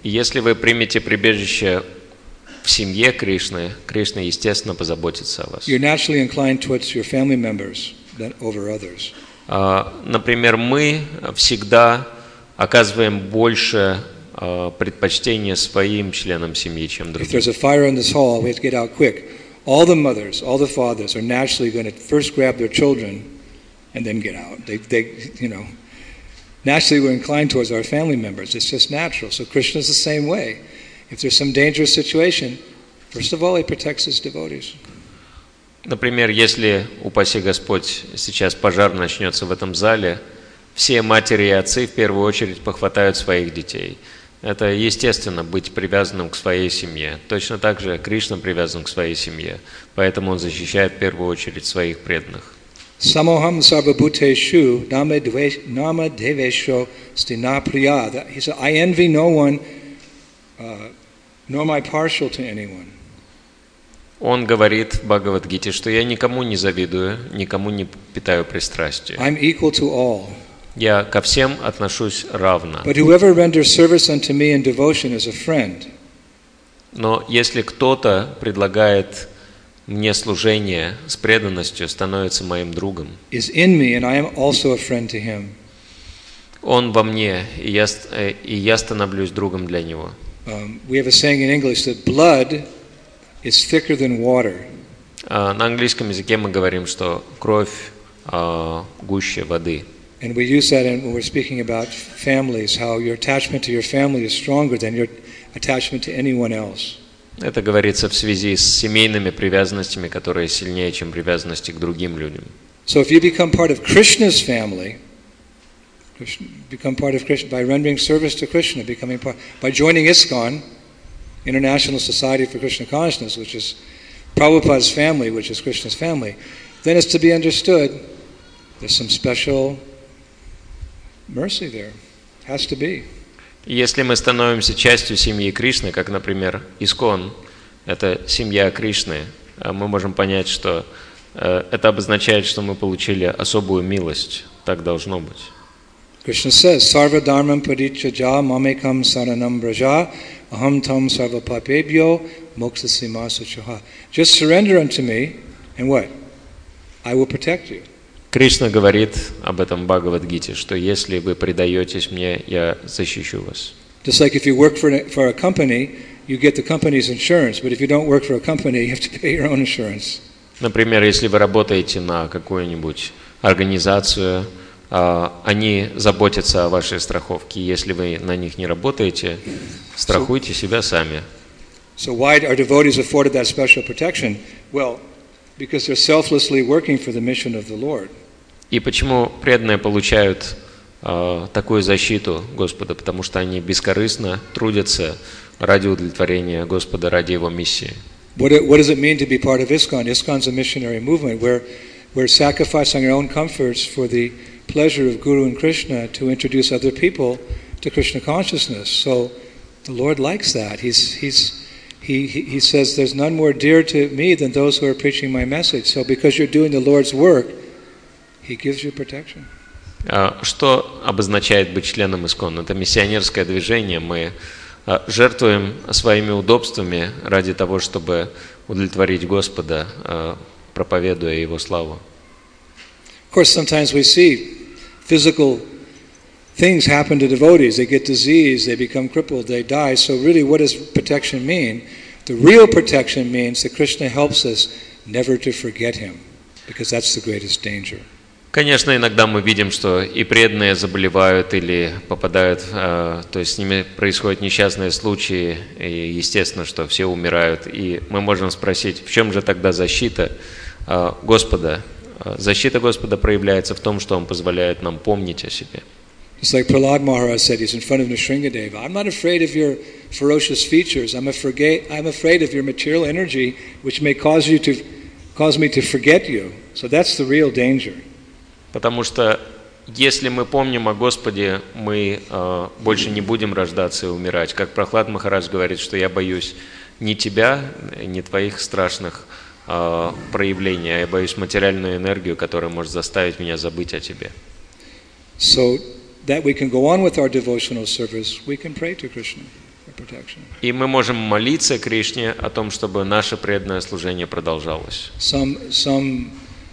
[SPEAKER 2] И если вы примете прибежище в семье Кришны, Кришна, естественно, позаботится о вас.
[SPEAKER 1] You're naturally inclined towards your family members than over others.
[SPEAKER 2] А, Например, мы всегда оказываем больше а, предпочтения своим членам семьи, чем
[SPEAKER 1] If
[SPEAKER 2] другим.
[SPEAKER 1] there's a fire in this hall, we have to get out quick. All the mothers, all the fathers are naturally going to first grab their children and then get out. They, they, you know, naturally we're inclined towards our family members. It's just natural. So Krishna's the same way. If there's some dangerous situation, first of all, he protects his devotees.
[SPEAKER 2] Например, если, упаси Господь, сейчас пожар начнется в этом зале, все матери и отцы в первую очередь похватают своих детей. Это естественно, быть привязанным к своей семье. Точно так же Кришна привязан к своей семье, поэтому он защищает в первую очередь своих преданных.
[SPEAKER 1] Samoham sarvabhuteshu nama devesho stina priya. He said, I envy no one, uh, nor am I partial to anyone.
[SPEAKER 2] Он говорит в Бхагавад-гите, что я никому не завидую, никому не питаю пристрастия.
[SPEAKER 1] I'm equal to all.
[SPEAKER 2] Я ко всем отношусь равно.
[SPEAKER 1] But whoever renders service unto me in devotion is a friend.
[SPEAKER 2] Но если кто-то предлагает мне служение с преданностью, становится моим другом.
[SPEAKER 1] Is in me, and I am also a friend to him.
[SPEAKER 2] Он во мне, и я, и я становлюсь другом для него.
[SPEAKER 1] Um, we have a saying in English that blood is thicker than water.
[SPEAKER 2] Uh, на английском языке мы говорим, что кровь uh, гуще воды.
[SPEAKER 1] And we use that when we're speaking about families, how your attachment to your family is stronger than your attachment to anyone else.
[SPEAKER 2] Это говорится в связи с семейными привязанностями, которые сильнее, чем привязанности к другим людям.
[SPEAKER 1] So if you become part of Krishna's family, become part of Krishna by rendering service to Krishna, becoming part, by joining ISKCON, International Society for Krishna Consciousness, which is Prabhupada's family, which is Krishna's family, then it's to be understood there's some special mercy there. Has to be.
[SPEAKER 2] Если мы становимся частью семьи Кришны, как, например, ИСККОН, это семья Кришны, мы можем понять, что это обозначает, что мы получили особую милость. Так должно быть.
[SPEAKER 1] Krishna says, Sarva dharmam parityajya mamekam saranam braja aham tam sarva papebhyo moksasima suchaha. Just surrender unto me, and what? I will protect you.
[SPEAKER 2] Кришна говорит об этом в Бхагавад-гите, что если вы предаетесь мне, я защищу вас.
[SPEAKER 1] Just like if you work for a, for a company, you get the company's insurance, but if you don't work for a company, you have to pay your own insurance.
[SPEAKER 2] Например, если вы работаете на какую-нибудь организацию, они заботятся о вашей страховке. Если вы на них не работаете, страхуйте себя сами.
[SPEAKER 1] So why are devotees afforded that special protection? Well, because they're selflessly working for the mission of the Lord.
[SPEAKER 2] И почему преданные получают э, такую защиту Господа? Потому что они бескорыстно трудятся ради удовлетворения Господа, ради Его миссии.
[SPEAKER 1] What, it, what does it mean to be part of ISKCON? ISKCON's a missionary movement where we're sacrificing our own comforts for the pleasure of Guru and Krishna to introduce other people to Krishna consciousness. So the Lord likes that. He's, he's, he, he says, there's none more dear to me than those who are preaching my message. So because you're doing the Lord's work, He gives you protection.
[SPEAKER 2] Что обозначает быть членом ИСККОН? Это миссионерское движение. Мы жертвуем своими удобствами ради того, чтобы удовлетворить Господа, проповедуя Его славу.
[SPEAKER 1] Of course, sometimes we see physical things happen to devotees. They get disease, they become crippled, they die. So really, what does protection mean? The real protection means that Krishna helps us never to forget Him, because that's the greatest danger.
[SPEAKER 2] Конечно, иногда мы видим, что и преданные заболевают или попадают, э, то есть с ними происходят несчастные случаи, и естественно, что все умирают. И мы можем спросить, в чем же тогда защита э, Господа? Защита Господа проявляется в том, что Он позволяет нам помнить о себе.
[SPEAKER 1] Just like Prahlad Maharaj said, he's in front of Nrsingadeva. I'm not afraid of your ferocious features. I'm afraid, I'm afraid of your material energy, which may cause you to, cause me to forget you. So that's the real danger.
[SPEAKER 2] Потому что если мы помним о Господе, мы э, больше не будем рождаться и умирать. Как Прахлад Махарадж говорит, что я боюсь не тебя, не твоих страшных э, проявлений, а я боюсь материальную энергию, которая может заставить меня забыть о тебе.
[SPEAKER 1] So that we can go on with our devotional service, we can pray to Krishna.
[SPEAKER 2] И мы можем молиться Кришне о том, чтобы наше преданное служение продолжалось.
[SPEAKER 1] Some, some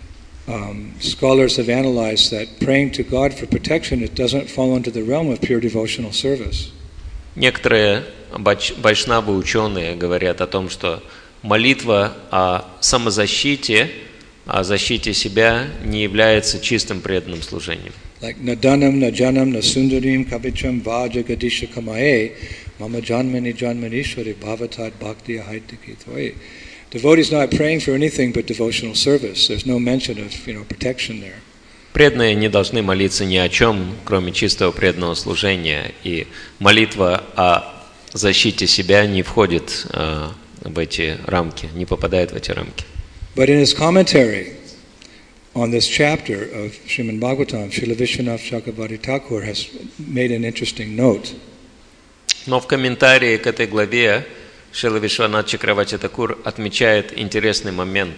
[SPEAKER 1] um, scholars have analyzed that praying to God for protection, it doesn't fall into the realm of pure devotional service.
[SPEAKER 2] Некоторые вайшнавы ученые говорят о том, что молитва о самозащите, о защите себя не является чистым преданным служением.
[SPEAKER 1] Like nadanam najanam nasundarim kavicham vajagadisha kamae mama janmani janmanishwari bhavatat bhakti ahaitiki toye. Devotees not praying for anything but devotional service. There's no mention of, you know, protection there.
[SPEAKER 2] Преданные не должны молиться ни о чем, кроме чистого преданного служения, и молитва о защите себя не входит э, в эти рамки, не попадает в эти рамки.
[SPEAKER 1] But in his commentary on this chapter of Srimad Bhagavatam, Srila Vishwanath Chakravarti Thakur has made an interesting note.
[SPEAKER 2] Но в комментарии к этой главе Шрила Вишванат Чакраварти Такур отмечает интересный момент.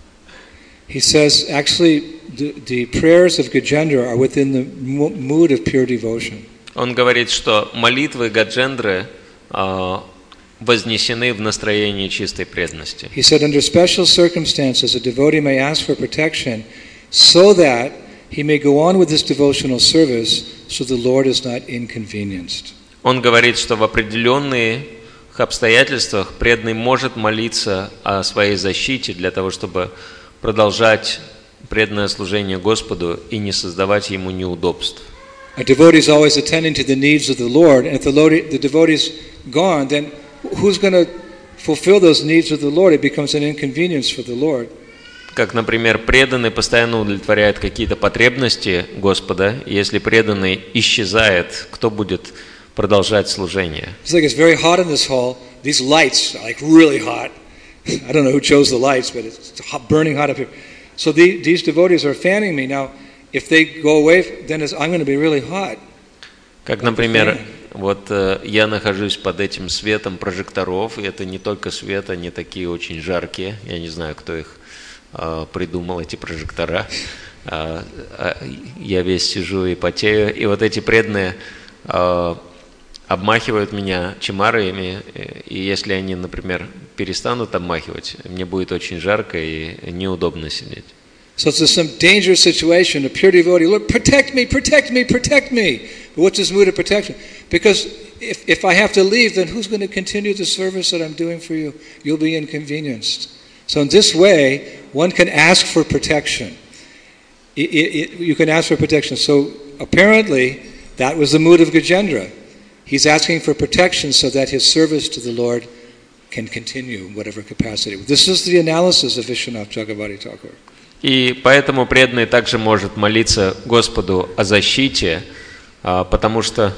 [SPEAKER 1] He says, actually, the, the prayers of Gajendra are within the mood of pure devotion.
[SPEAKER 2] Он говорит, что молитвы Гаджендры э, вознесены в настроении чистой преданности.
[SPEAKER 1] He said, under special circumstances, a devotee may ask for protection so that he may go on with this devotional service so the Lord is not inconvenienced.
[SPEAKER 2] Он говорит, что в определенных обстоятельствах преданный может молиться о своей защите для того, чтобы продолжать преданное служение Господу и не создавать ему неудобств.
[SPEAKER 1] A devotee is always attending to the needs of the Lord, and if the, Lord, the devotee is gone, then who's going to fulfill those needs of the Lord? It becomes an inconvenience for the Lord.
[SPEAKER 2] Как, например, преданный постоянно удовлетворяет какие-то потребности Господа, и если преданный исчезает, кто будет продолжать служение?
[SPEAKER 1] It's like it's very hot in this hall. These lights are like really hot. I don't know who chose the lights, but it's hot, burning hot up here. So the, these devotees are fanning me. Now, if they go away, then it's, I'm going to be really hot.
[SPEAKER 2] Как, например, вот э, я нахожусь под этим светом прожекторов, и это не только свет, они такие очень жаркие. Я не знаю, кто их э, придумал, эти прожектора. Э, э, я весь сижу и потею. И вот эти преданные э, обмахивают меня чемарами, и если они, например, перестанут обмахивать, мне будет очень жарко и неудобно сидеть.
[SPEAKER 1] So it's some dangerous situation. A pure devotee, Lord, protect me, protect me, protect me. But what's his mood of protection? Because if, if I have to leave, then who's going to continue the service that I'm doing for you? You'll be inconvenienced. So in this way, one can ask for protection. It, it, it, you can ask for protection. So apparently, that was the mood of Gajendra. He's asking for protection so that his service to the Lord can continue in whatever capacity. This is the analysis of Vishwanath Chakravarti Thakur.
[SPEAKER 2] И поэтому преданный также может молиться Господу о защите, потому что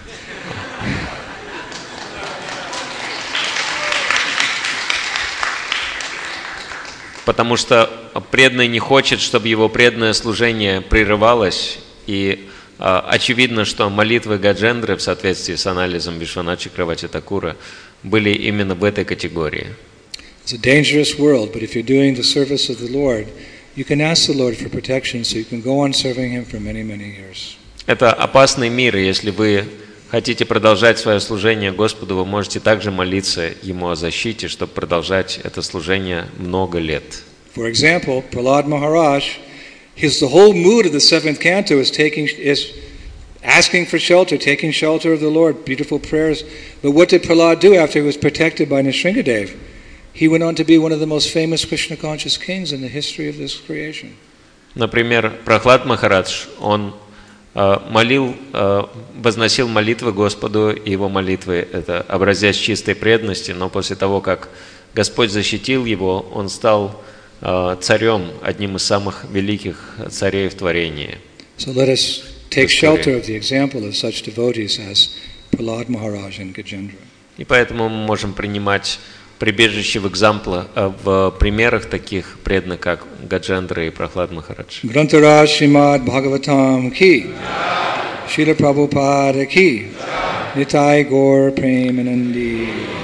[SPEAKER 2] потому что преданный не хочет, чтобы его преданное служение прерывалось, и очевидно, что молитвы Гаджендры в соответствии с анализом Вишванат Чакраварти Такура были именно в этой категории.
[SPEAKER 1] It's a dangerous world, but if you're doing the service of the Lord, you can ask the Lord for protection so you can go on serving Him for many, many years.
[SPEAKER 2] Это опасный мир, и если вы хотите продолжать свое служение Господу, вы можете также молиться Ему о защите, чтобы продолжать это служение много лет.
[SPEAKER 1] For example, Prahlad Maharaj, his the whole mood of the seventh canto is taking is asking for shelter, taking shelter of the Lord, beautiful prayers. But what did Prahlad do after he was protected by Nrsingadev? He went on to be one of the most famous Krishna-conscious kings in the history of this creation.
[SPEAKER 2] Например, Прахлад Махарадж, он э, молил, э, возносил молитвы Господу, и его молитвы – это образец чистой преданности, но после того, как Господь защитил его, он стал э, царем, одним из самых великих царей в творении.
[SPEAKER 1] So let us take shelter of the example of such devotees as Prahlad Maharaj and Gajendra.
[SPEAKER 2] И поэтому мы можем принимать прибежище в экзампла, в примерах таких преданных, как Гаджендра и Прахлад Махарадж.
[SPEAKER 1] Грантарaj Srimad Bhagavatam ki, Srila Prabhupada ki, Nitai Gaur Premanandi.